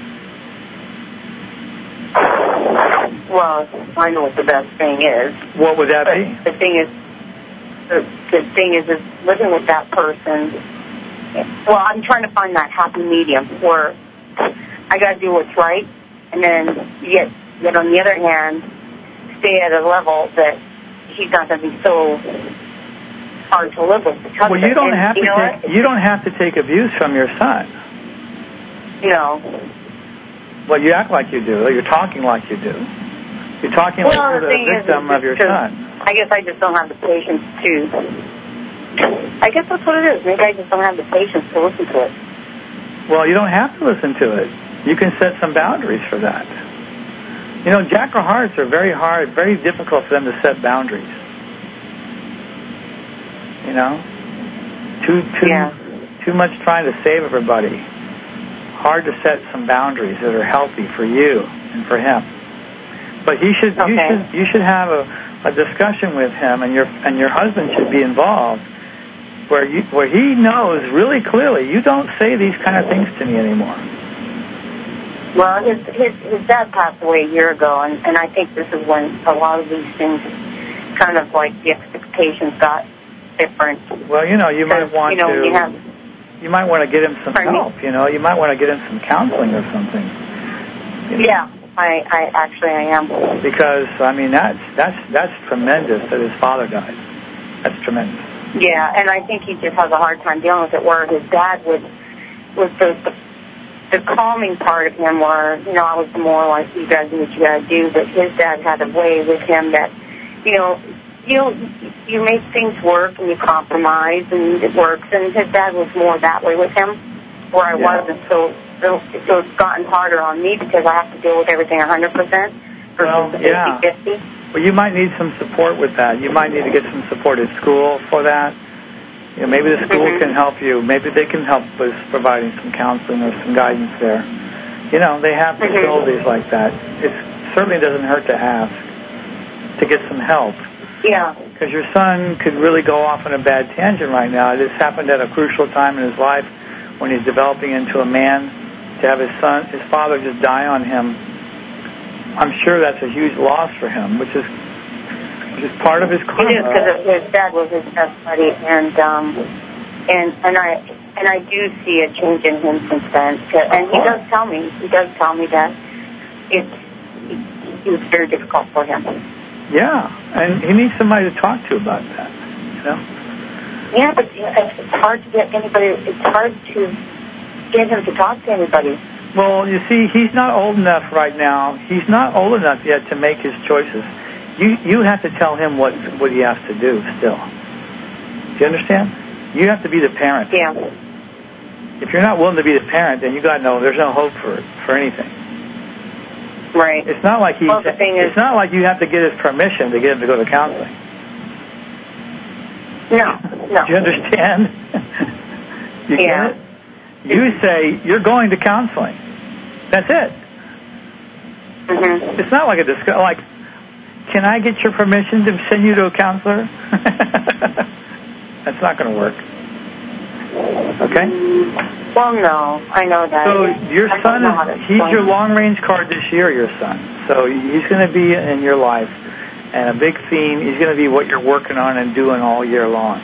Well, I know what the best thing is. What would that but be? The thing is, the, the thing is, is living with that person. Well, I'm trying to find that happy medium where I got to do what's right, and then yet, yet on the other hand, stay at a level that he's not going to be so hard to live with because well, of you don't it. have And, to you know take, you don't have to take abuse from your son. No. Well, you act like you do. You're talking like you do. You're talking well, like you're the victim is, of your son. I guess I just don't have the patience to. I guess that's what it is. Maybe I just don't have the patience to listen to it. Well, you don't have to listen to it. You can set some boundaries for that. You know, Jack of Hearts are very hard, very difficult for them to set boundaries. You know, too too yeah. too much trying to save everybody. Hard to set some boundaries that are healthy for you and for him. But he should okay. you should you should have a, a discussion with him, and your and your husband should be involved, where you where he knows really clearly you don't say these kind of things to me anymore. Well, his his his dad passed away a year ago, and, and I think this is when a lot of these things kind of like the expectations got different. Well, you know, you might want you know, to you, have, you might want to get him some help. Me? You know, you might want to get him some counseling or something. You know? Yeah, I, I actually I am. Because I mean that's that's that's tremendous that his father died. That's tremendous. Yeah, and I think he just has a hard time dealing with it. Where his dad would was the, the the calming part of him where, you know, I was more like, you guys do what you got to do, but his dad had a way with him that, you know, you you make things work and you compromise and it works, and his dad was more that way with him, where I Yeah. wasn't. So, so so it's gotten harder on me because I have to deal with everything one hundred percent Well, versus yeah. fifty fifty. Well, you might need some support with that. You might need to get some support at school for that. You know, maybe the school Mhm. can help you. Maybe they can help with providing some counseling or some guidance there. You know, they have Mhm. facilities like that. It certainly doesn't hurt to ask to get some help. Yeah. Because your son could really go off on a bad tangent right now. This happened at a crucial time in his life when he's developing into a man. To have his son, his father just die on him, I'm sure that's a huge loss for him, which is which is part of his karma. It is, because his dad was his best buddy, and um, and and I and I do see a change in him since then. And he does tell me, he does tell me that it's it was very difficult for him. Yeah, and he needs somebody to talk to about that. You know. Yeah, but it's hard to get anybody. It's hard to get him to talk to anybody. Well, you see, he's not old enough right now. He's not old enough yet to make his choices. You you have to tell him what what he has to do still. Do you understand? You have to be the parent. Yeah. If you're not willing to be the parent, then you got to know there's no hope for for anything. Right. It's not like he. Well, the thing it's is, not like you have to get his permission to get him to go to counseling. No. No. Do you understand? you Yeah. get it? You say you're going to counseling. That's it. Mm-hmm. It's not like a discuss. Like, can I get your permission to send you to a counselor? That's not going to work. Okay. Well, no, I know that. So your I son don't know how to is he's explain your it. long range card this year. Your son. So he's going to be in your life, and a big theme. He's going to be what you're working on and doing all year long.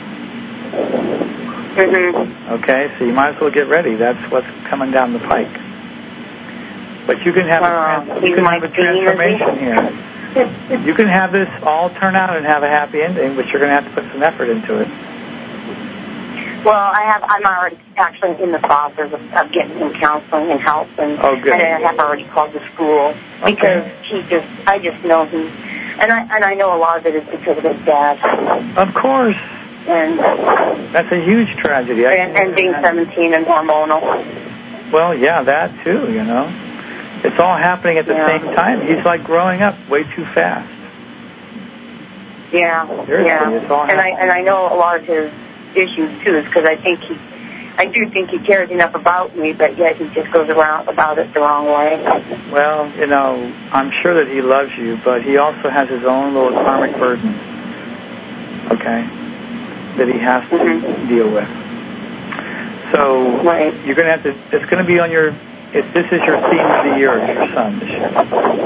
Mm-hmm. Okay, so you might as well get ready. That's what's coming down the pike. But you can have Uh, a, trans- you he's can my have a theme, is he? transformation here. You can have this all turn out and have a happy ending, but you're going to have to put some effort into it. Well, I have. I'm already actually in the process of, of getting him counseling and help, and, Oh, good. and I have already called the school because he just. I just know he, and I and I know a lot of it is because of his dad. Of course. And that's a huge tragedy. I and, and being seventeen and hormonal. Well, yeah, that too. You know, it's all happening at the Yeah. same time. He's like growing up way too fast. Yeah, Seriously, yeah. it's all and I happening. and I know a lot of his issues too is because I think he, I do think he cares enough about me, but yet he just goes around about it the wrong way. Well, you know, I'm sure that he loves you, but he also has his own little karmic burden. Okay. That he has to Mm-hmm. deal with. So right. you're going to have to. It's going to be on your. If this is your theme of the year, your son this year.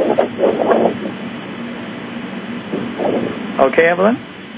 Okay, Evelyn.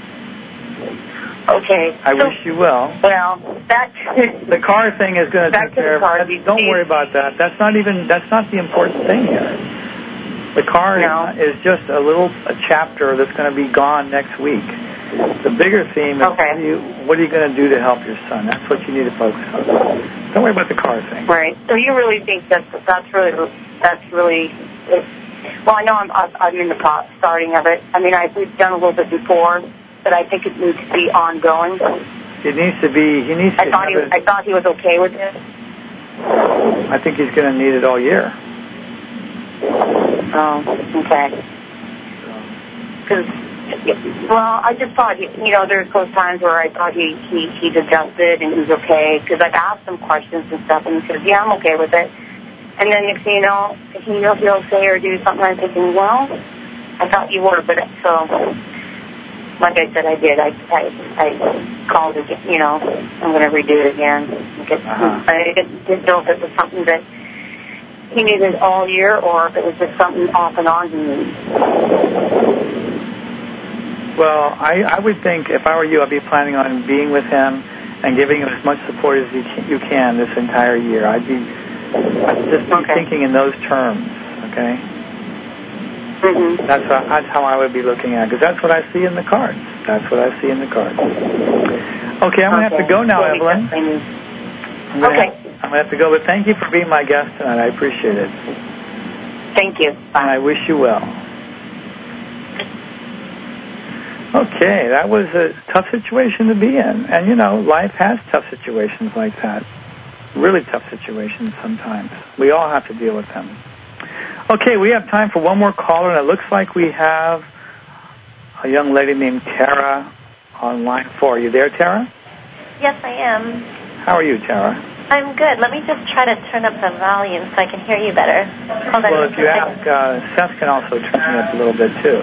Okay. I so, wish you well. Well, that the car thing is going to take care of it. Don't worry about that. That's not even. That's not the important thing here. The car no. is, is just a little a chapter that's going to be gone next week. The bigger theme is okay. what, are you, what are you going to do to help your son? That's what you need to focus on. Don't worry about the car thing. Right. So you really think that that's really that's really it, well, I know I'm I'm in the pro- starting of it. I mean, I we've done a little bit before, but I think it needs to be ongoing. It needs to be. He needs I to. thought he was, it. I thought he was okay with it. I think he's going to need it all year. Oh, okay. Because. Well, I just thought, you know, there's those times where I thought he, he, he'd adjusted and he's okay, because I've asked him questions and stuff, and he says, yeah, I'm okay with it. And then next thing you know, he'll, he'll say or do something, I'm thinking, well, I thought you were, but so, like I said, I did. I, I, I called it, you know, I'm going to redo it again. Because uh-huh. I didn't know if it was something that he needed all year or if it was just something off and on he needed. Well, I, I would think if I were you, I'd be planning on being with him and giving him as much support as you can, you can this entire year. I'd be I'd just be okay. thinking in those terms, okay? Mm-hmm. That's, how, that's how I would be looking at it, because that's what I see in the cards. That's what I see in the cards. Okay, I'm going to okay. have to go now, so Evelyn. I'm gonna okay. Have, I'm going to have to go, but thank you for being my guest tonight. I appreciate it. Thank you. Bye. And I wish you well. Okay, that was a tough situation to be in. And, you know, life has tough situations like that. Really tough situations sometimes. We all have to deal with them. Okay, we have time for one more caller, and it looks like we have a young lady named Tara on line four. Are you there, Tara? Yes, I am. How are you, Tara? I'm good. Let me just try to turn up the volume so I can hear you better. Hold on. Well, if you ask, uh, Seth can also turn it up a little bit, too.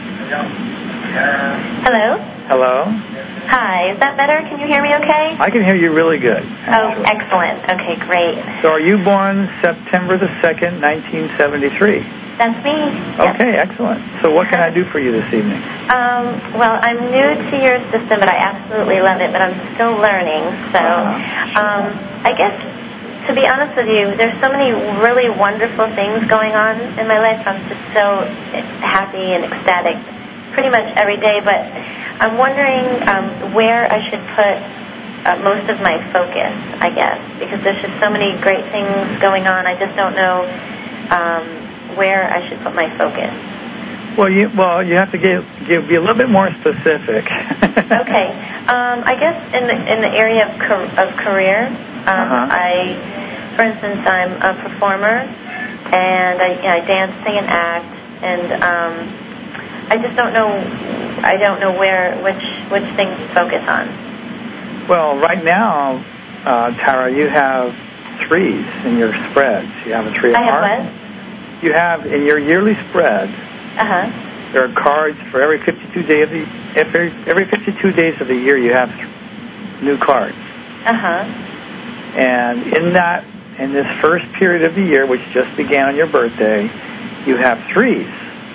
Hello? Hello? Hi. Is that better? Can you hear me okay? I can hear you really good. Actually. Oh, excellent. Okay, great. So are you born September the second, nineteen seventy-three? That's me. Okay, yep. Excellent. So what can I do for you this evening? Um, well, I'm new to your system, but I absolutely love it, but I'm still learning. So um, I guess, to be honest with you, there's so many really wonderful things going on in my life. I'm just so happy and ecstatic pretty much every day, but I'm wondering um, where I should put uh, most of my focus, I guess, because there's just so many great things going on. I just don't know um, where I should put my focus. Well, you well you have to give, give be a little bit more specific. Okay, um, I guess in the in the area of car, of career, um, uh-huh. I, for instance, I'm a performer, and I, you know, I dance, sing, and act, and um, I just don't know. I don't know where which which things to focus on. Well, right now, uh, Tara, you have threes in your spreads. You have a three of I have hearts. what? You have in your yearly spread. Uh huh. There are cards for every fifty-two day of the every every fifty-two days of the year. You have new cards. Uh huh. And in that, in this first period of the year, which just began on your birthday, you have threes.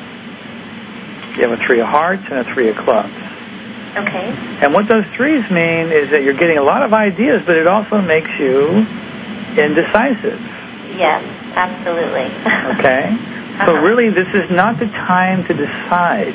You have a three of hearts and a three of clubs. Okay. And what those threes mean is that you're getting a lot of ideas, but it also makes you indecisive. Yes, absolutely. Okay? Uh-huh. So really, this is not the time to decide.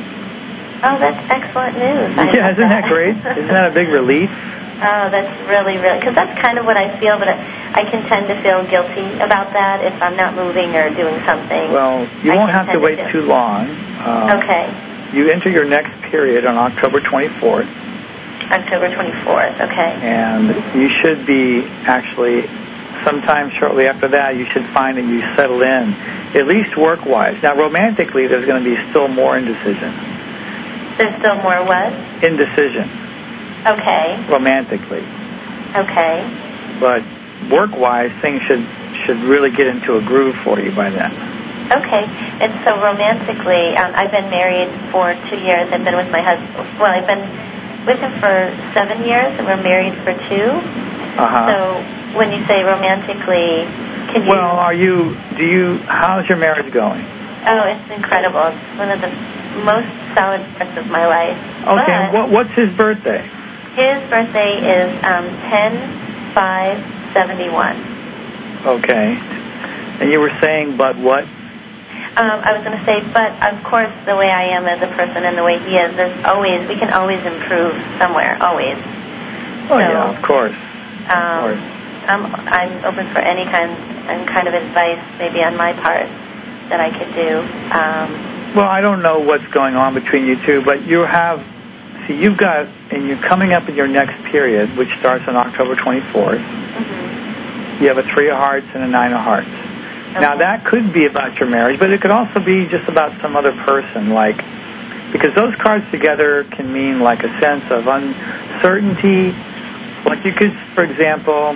Oh, that's excellent news. I Yeah, isn't that, that great? Isn't that a big relief? Oh, that's really, really, because that's kind of what I feel, but I can tend to feel guilty about that if I'm not moving or doing something. Well, you I won't have to wait to too long. Um, okay. You enter your next period on October twenty-fourth. October twenty-fourth, okay. And you should be actually, sometime shortly after that, you should find that you settle in, at least work-wise. Now, romantically, there's going to be still more indecision. There's still more what? Indecision. Okay. Romantically. Okay. But work-wise, things should should really get into a groove for you by then. Okay. And so romantically, um, I've been married for two years. I've been with my husband. Well, I've been with him for seven years, and we're married for two. Uh-huh. So when you say romantically, can you... Well, are you, do you, how's your marriage going? Oh, it's incredible. It's one of the most solid parts of my life. Okay. But what, what's his birthday? His birthday is um, ten five seventy-one. Okay. And you were saying, but what? Um, I was going to say, but of course, the way I am as a person and the way he is, there's always, we can always improve somewhere, always. Oh, so, yeah, of course. Um, of course. I'm, I'm open for any kind, any kind of advice, maybe on my part, that I could do. Um, well, I don't know what's going on between you two, but you have, see, you've got, and you're coming up in your next period, which starts on October twenty-fourth. Mm-hmm. You have a three of hearts and a nine of hearts. Okay. Now, that could be about your marriage, but it could also be just about some other person, like, because those cards together can mean like a sense of uncertainty. Like you could, for example,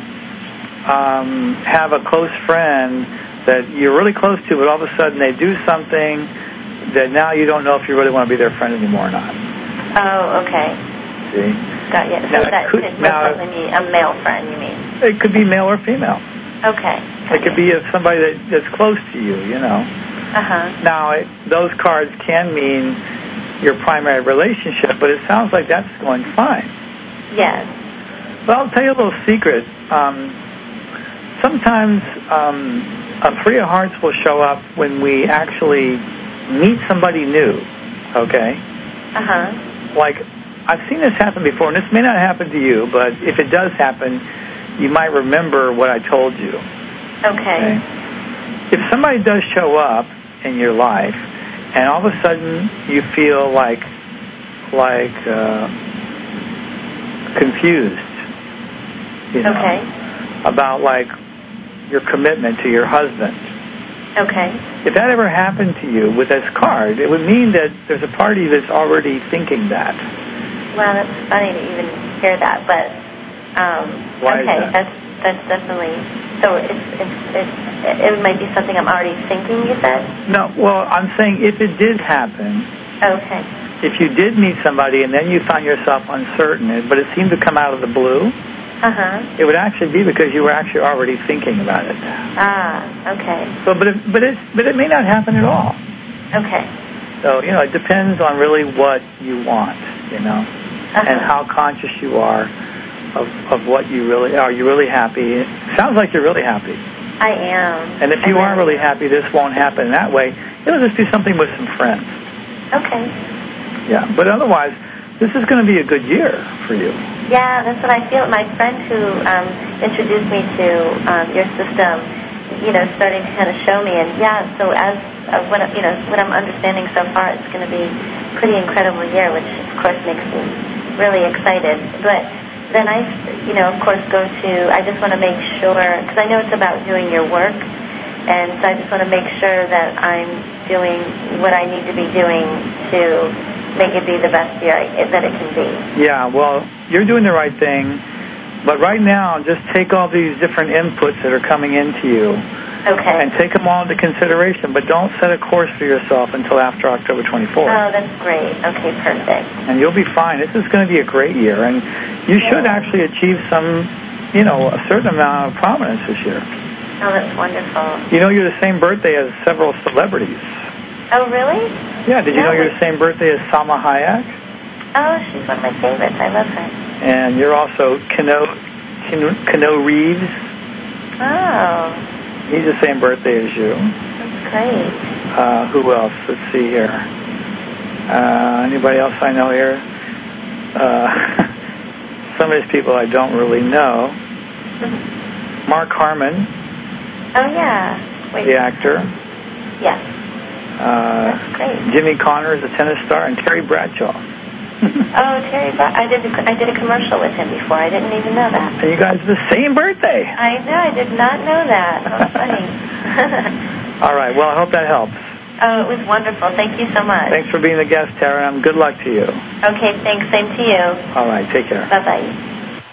um, have a close friend that you're really close to, but all of a sudden they do something that now you don't know if you really want to be their friend anymore or not. Oh, okay. See? Got you. So now, that could, could now, be a male friend, you mean? It could be male or female. Okay. It could be somebody that, that's close to you, you know. Uh-huh. Now, it, those cards can mean your primary relationship, but it sounds like that's going fine. Yes. Well, I'll tell you a little secret. Um, sometimes um, a three of hearts will show up when we actually meet somebody new, okay? Uh-huh. Like, I've seen this happen before, and this may not happen to you, but if it does happen, you might remember what I told you. Okay. okay. If somebody does show up in your life, and all of a sudden you feel like like uh, confused, you know, okay. about like your commitment to your husband. Okay. If that ever happened to you with this card, it would mean that there's a party that's already thinking that. Well, that's funny to even hear that, but um, Why okay, is that? that's that's definitely so. It's it's it's it might be something I'm already thinking. You said? No. Well, I'm saying if it did happen. Okay. If you did meet somebody and then you found yourself uncertain, but it seemed to come out of the blue, uh-huh. it would actually be because you were actually already thinking about it. Ah, okay. So, but it, but it but it may not happen at all. Okay. So you know, it depends on really what you want, you know, uh-huh. and how conscious you are of of what you really are. You really happy? It sounds like you're really happy. I am. And if you I are really happy, this won't happen that way. It'll just be something with some friends. Okay. Yeah, but otherwise, this is going to be a good year for you. Yeah, that's what I feel. My friend who um, introduced me to um, your system, you know, starting to kind of show me, and yeah, so as uh, what you know, what I'm understanding so far, it's going to be a pretty incredible year, which of course makes me really excited. But then I, you know, of course, go to. I just want to make sure, because I know it's about doing your work, and so I just want to make sure that I'm doing what I need to be doing to make it be the best year that it can be. Yeah, well, you're doing the right thing, but right now, just take all these different inputs that are coming into you, okay, and take them all into consideration, but don't set a course for yourself until after October twenty-fourth. Oh, that's great. Okay, perfect. And you'll be fine. This is going to be a great year, and you yeah. should actually achieve some, you know, a certain amount of prominence this year. Oh, that's wonderful. You know, you're the same birthday as several celebrities. Oh, really? Yeah, did you no, know you're the same birthday as Salma Hayek? Oh, she's one of my favorites. I love her. And you're also Kano, Kano Reeves. Oh. He's the same birthday as you. That's great. Uh, who else? Let's see here. Uh, anybody else I know here? Uh, some of these people I don't really know. Mm-hmm. Mark Harmon. Oh, yeah. Wait. The actor. Yes. Uh, That's great. Jimmy Connors, the tennis star, and Terry Bradshaw. Oh, Terry Bradshaw. I did, a, I did a commercial with him before. I didn't even know that. And you guys have the same birthday. I know. I did not know that. Oh, funny. All right. Well, I hope that helps. Oh, it was wonderful. Thank you so much. Thanks for being the guest, Tara, and good luck to you. Okay, thanks. Same to you. All right. Take care. Bye-bye.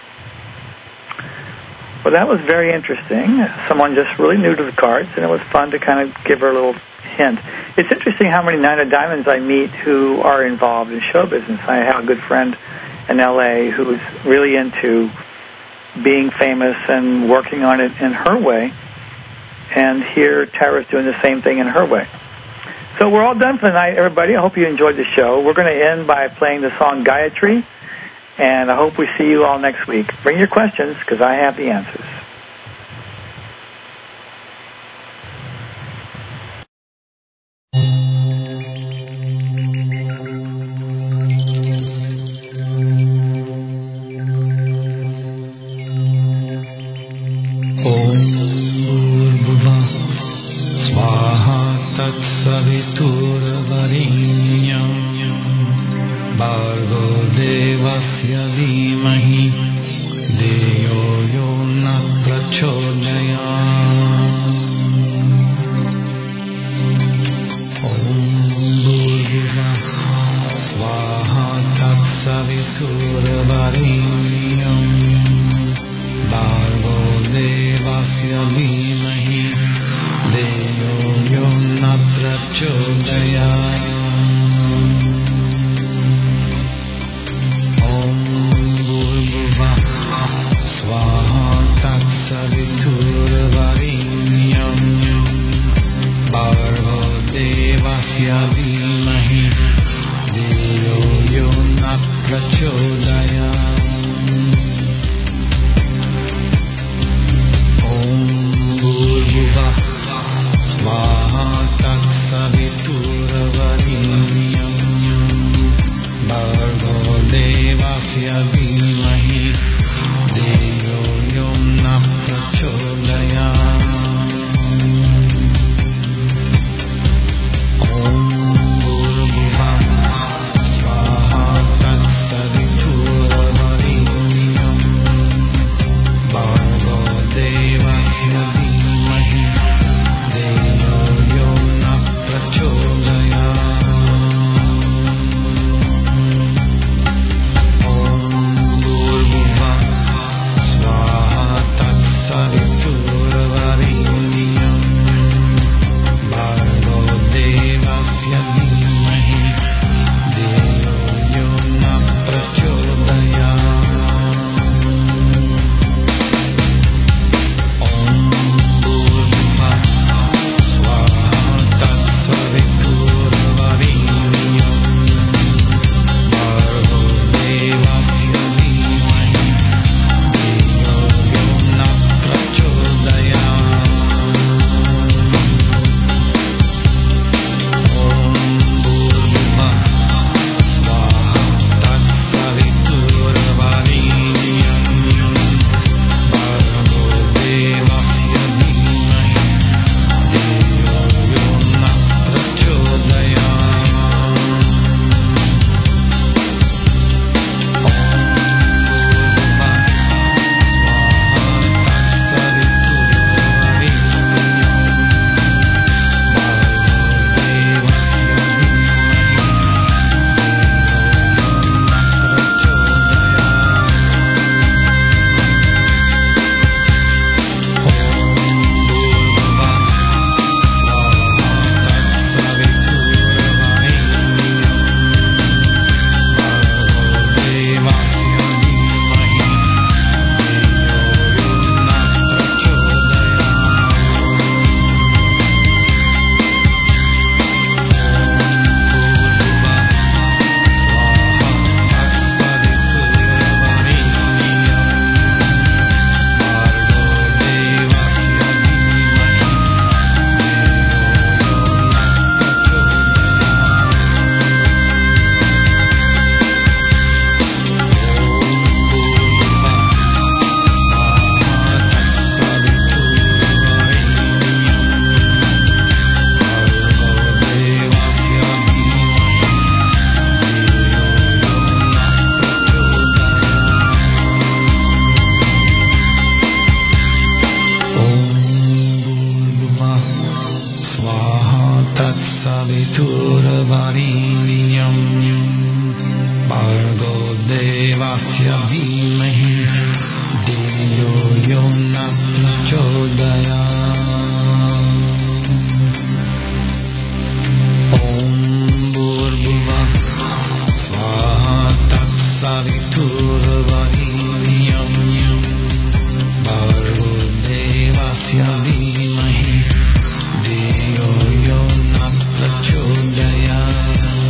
Well, that was very interesting. Someone just really new to the cards, and it was fun to kind of give her a little hint. It's interesting how many Nine of Diamonds I meet who are involved in show business. I have a good friend in L A who's really into being famous and working on it in her way. And here, Tara's doing the same thing in her way. So we're all done for the night, everybody. I hope you enjoyed the show. We're going to end by playing the song Gayatri. And I hope we see you all next week. Bring your questions, because I have the answers. Om Bhurvuvah Swaha Tat Saviturvarenyam Bhargo Devasya Dhimahi Deyo Yo Na सवितुर्वरेण्यं भर्गो देवस्य धीमहि धियो यो न प्रचोदयात्। ॐ भूर्भुवः स्वाहा तत्सवितुर्वरेण्यं भर्गो देवस्य धीमहि धियो यो न प्रचोदयात्।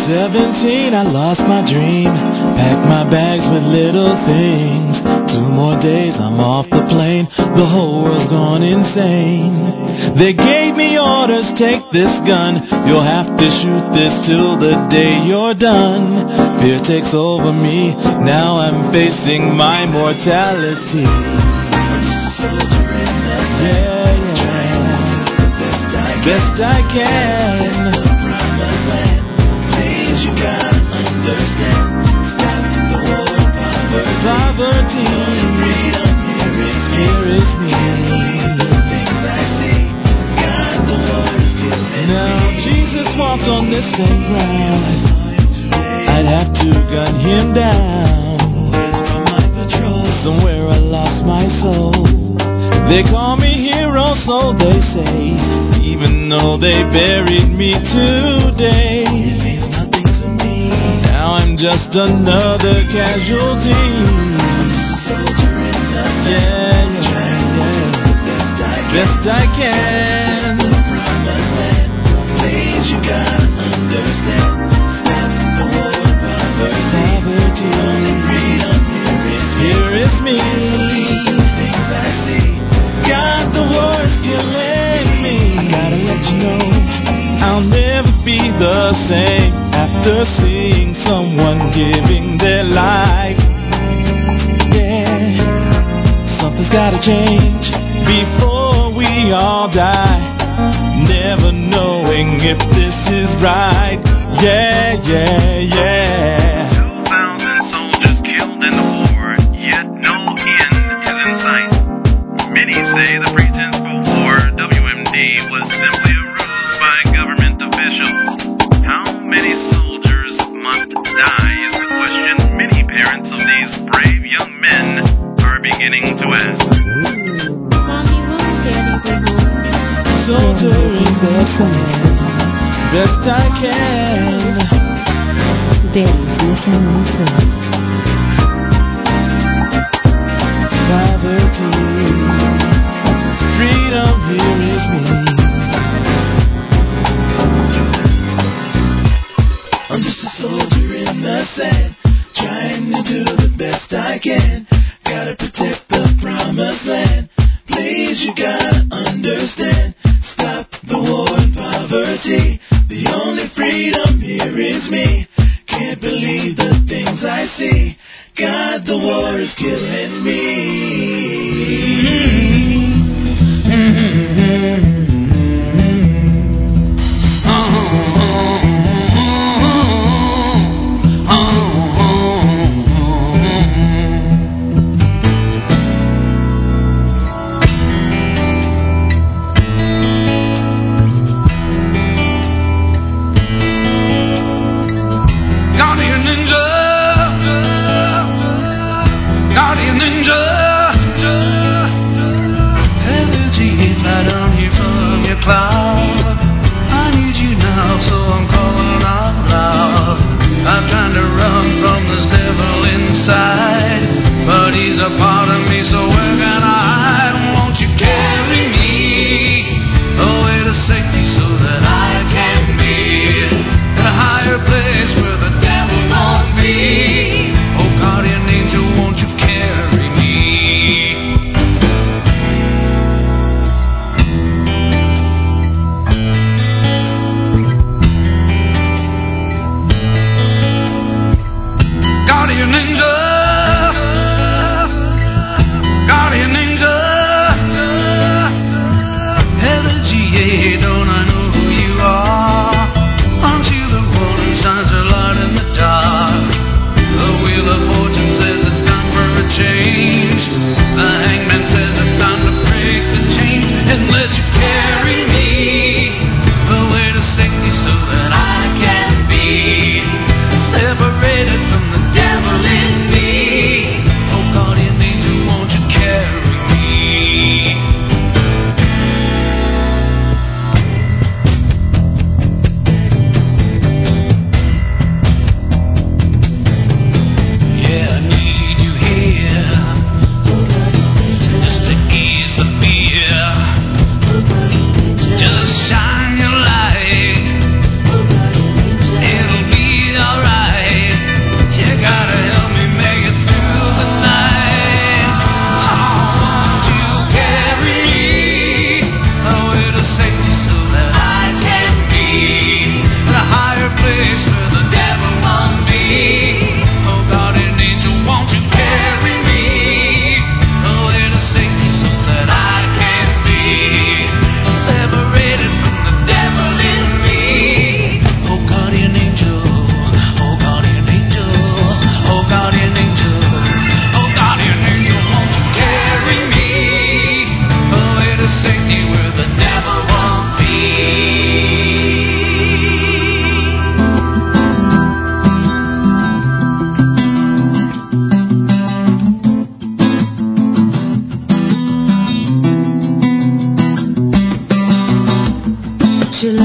seventeen, I lost my dream. Packed my bags with little things. Two more days, I'm off the plane. The whole world's gone insane. They gave me orders, take this gun. You'll have to shoot this till the day you're done. Fear takes over me. Now I'm facing my mortality. Yeah, yeah. Best I can. Please, you gotta understand. Stop the war of poverty. Poverty. Freedom, here is me. Here is me. The things I see. God, the war is killing. Now Jesus walked on this same ground. I'd have to gun him down. From my patrol, somewhere I lost my soul. They call me hero, so they say. Even though they buried me today, it means nothing to me. Now I'm just another casualty. Yeah, yeah, yeah. Best I can. Please, you gotta understand. Stop the war of poverty. Only freedom here is me. Things I see. God, the war is killing me. I gotta let you know, I'll never be the same after seeing someone giving their life. Yeah, something's gotta change before we all die. Never knowing if this is right. Yeah, yeah, yeah. Two thousand soldiers killed in the war, yet no end is in sight. Many say the pretense for war, W M D, was simply a ruse by government officials. How many soldiers must die is the question many parents of these brave young men are beginning to ask. Mommy, when will Daddy be home? Soldier in best hand, best I can. Daddy's listening to Poverty. Freedom, here is me. I'm just a soldier in the sand, trying to do the best I can. Gotta protect the promised land. Please, you gotta understand. Stop the war and poverty. The only freedom here is me. Can't believe the things I see. God, the war is killing me. Guardian Ninja, Guardian Ninja.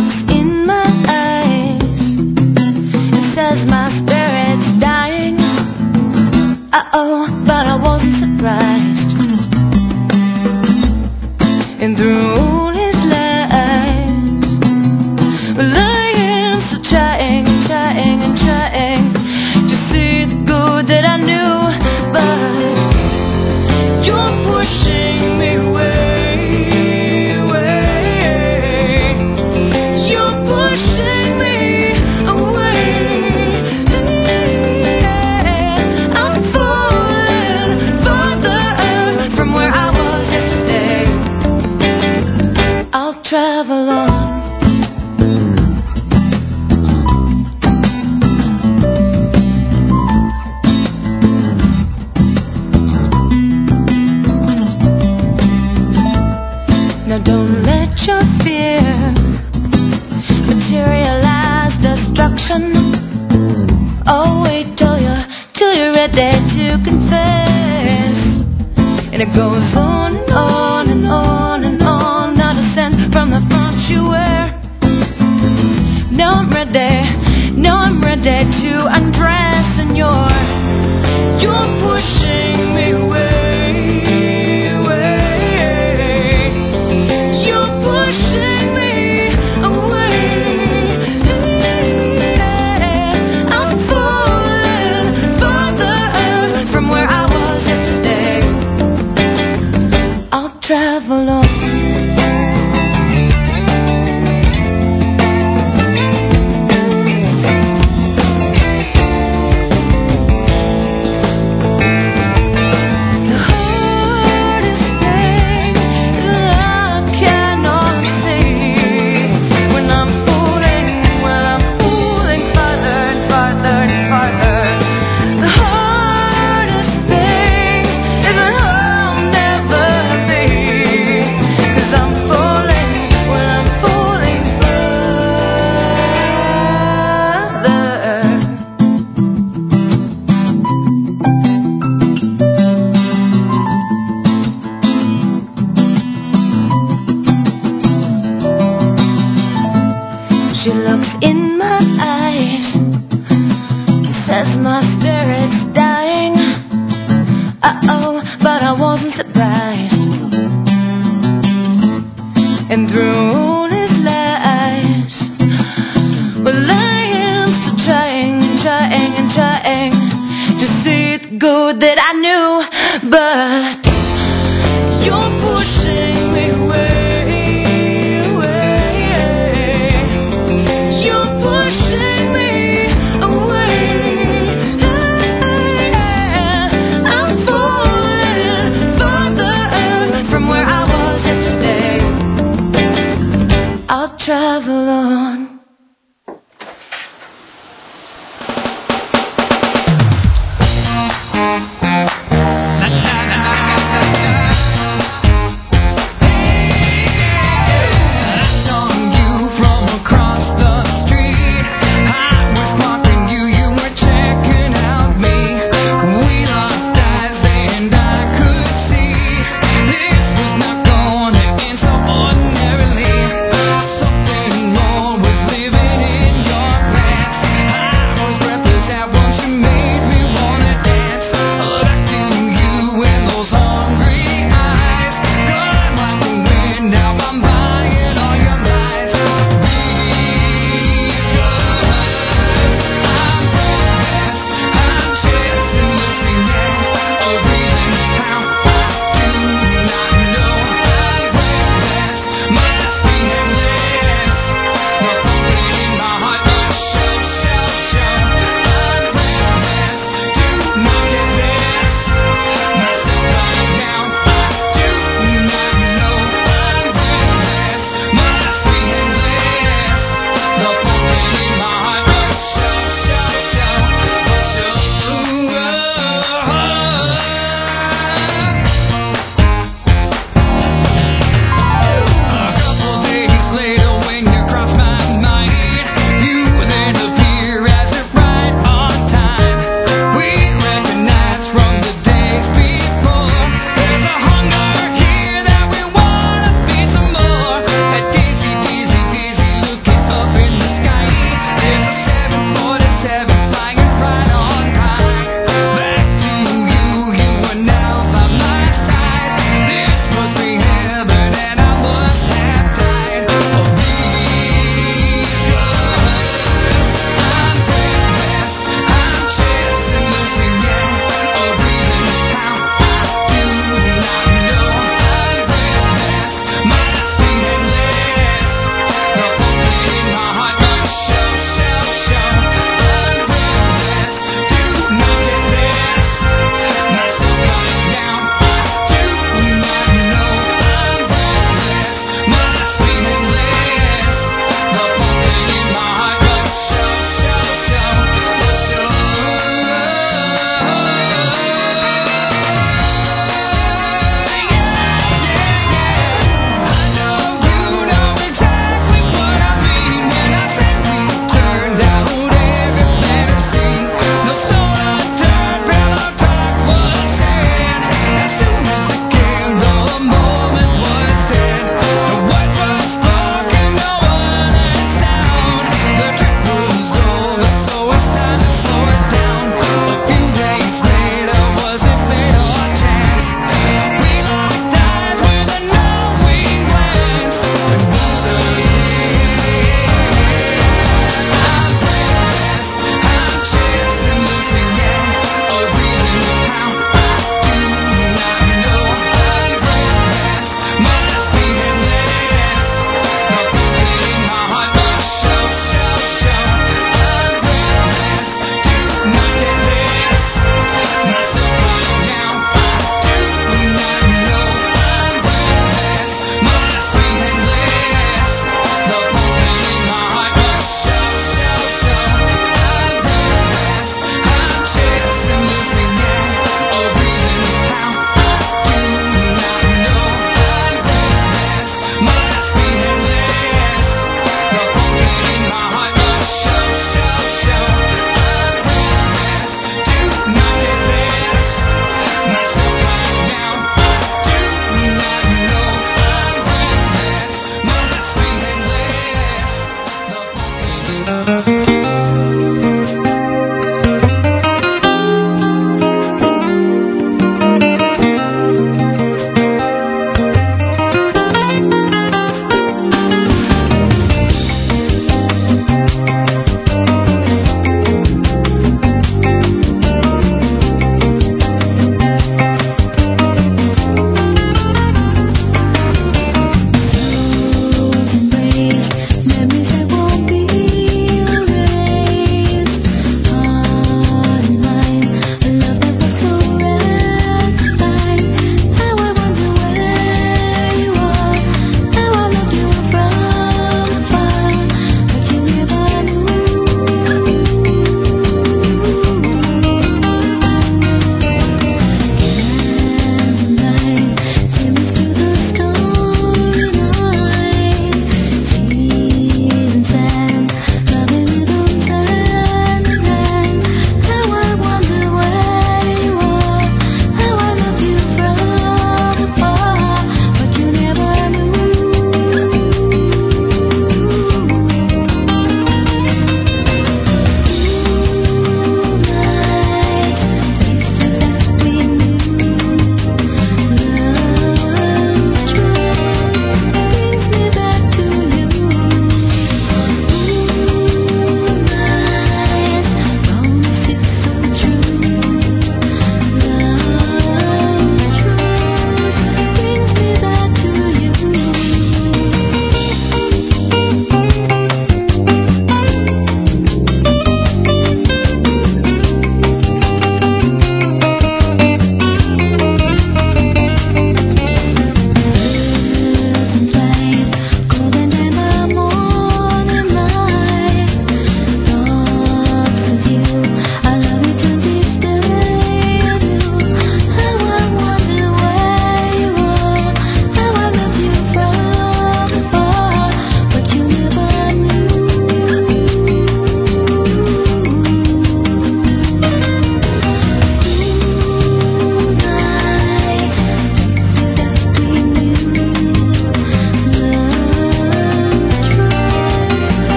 looks in my eyes and says my spirit's dying. Uh-oh, but I wasn't surprised. And through all his lies, well, I am still trying and trying and trying to see the good that I knew, but you're pushing me away, away. You're pushing me away. I'm falling farther from where I was yesterday. I'll travel on. Now don't let your fear materialize destruction. Oh, wait till you're, till you're ready to confess. And it goes on and on and on and on. Now descend from the front you were. Now I'm ready, now I'm ready to undress, and you're, you're pushing me away, away. You're pushing me away. I'm falling farther from where I was yesterday. I'll travel on. She looks in my eyes and says my spirit's dying. Uh-oh, but I wasn't surprised. And through all his lies, well, I am still trying, trying and trying to see the good that I knew, but you're pushing me away. Travel on. Na na na na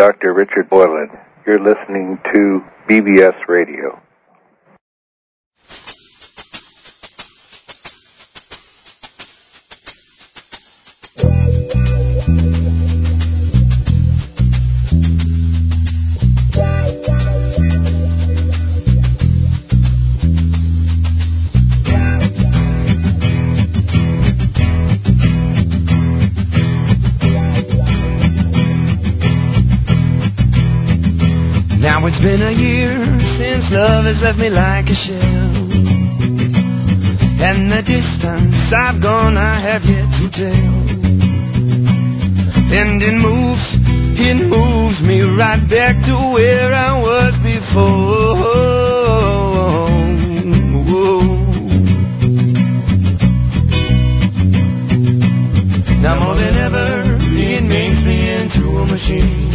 Doctor Richard Boylan. You're listening to B B S Radio. Now it's been a year since love has left me like a shell, and the distance I've gone I have yet to tell. And it moves, it moves me right back to where I was before. Now more than ever, it makes me into a machine,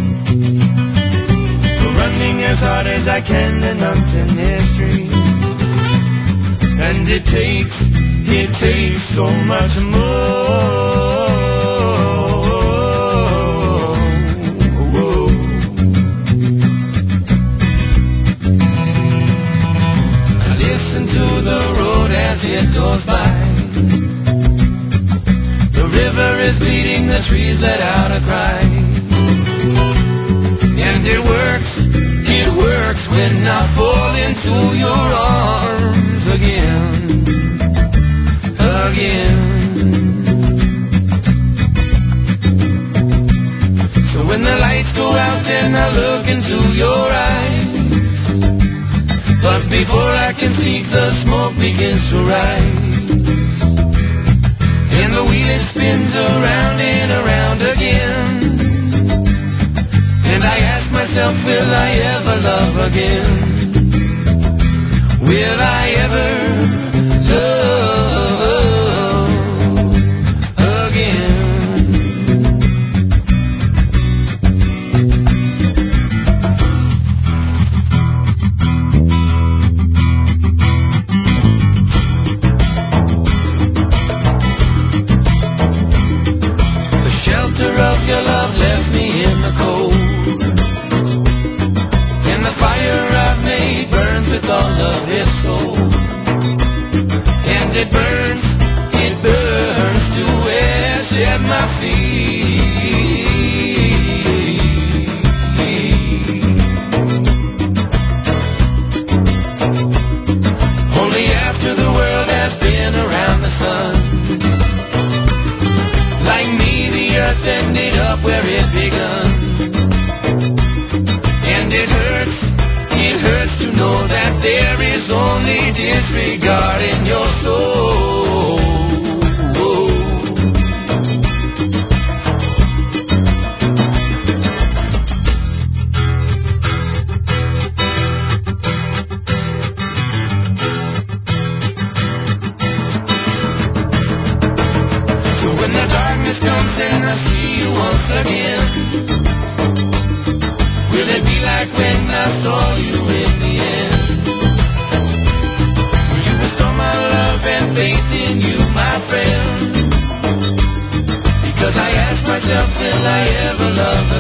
running as hard as I can and up in this street. And it takes, it takes so much more. I listen to the road as it goes by. The river is bleeding, the trees let out a cry. And it works, it works when I fall into your arms again, again. So when the lights go out and I look into your eyes, but before I can speak the smoke begins to rise, and the wheel it spins around and around again. And I ask myself, will I ever love again? Will I ever love again? The shelter of your love left me in the cold. All of his soul, and it burns, it burns to ash at my feet. Only after the world has been around the sun, like me, the earth ended up where it begun, and it hurts. It hurts to know that there is only disregard in your soul. So when the darkness comes and I see you once again, will it be like when I saw you in the end? Will you restore my love and faith in you, my friend? Because I ask myself, will I ever love again?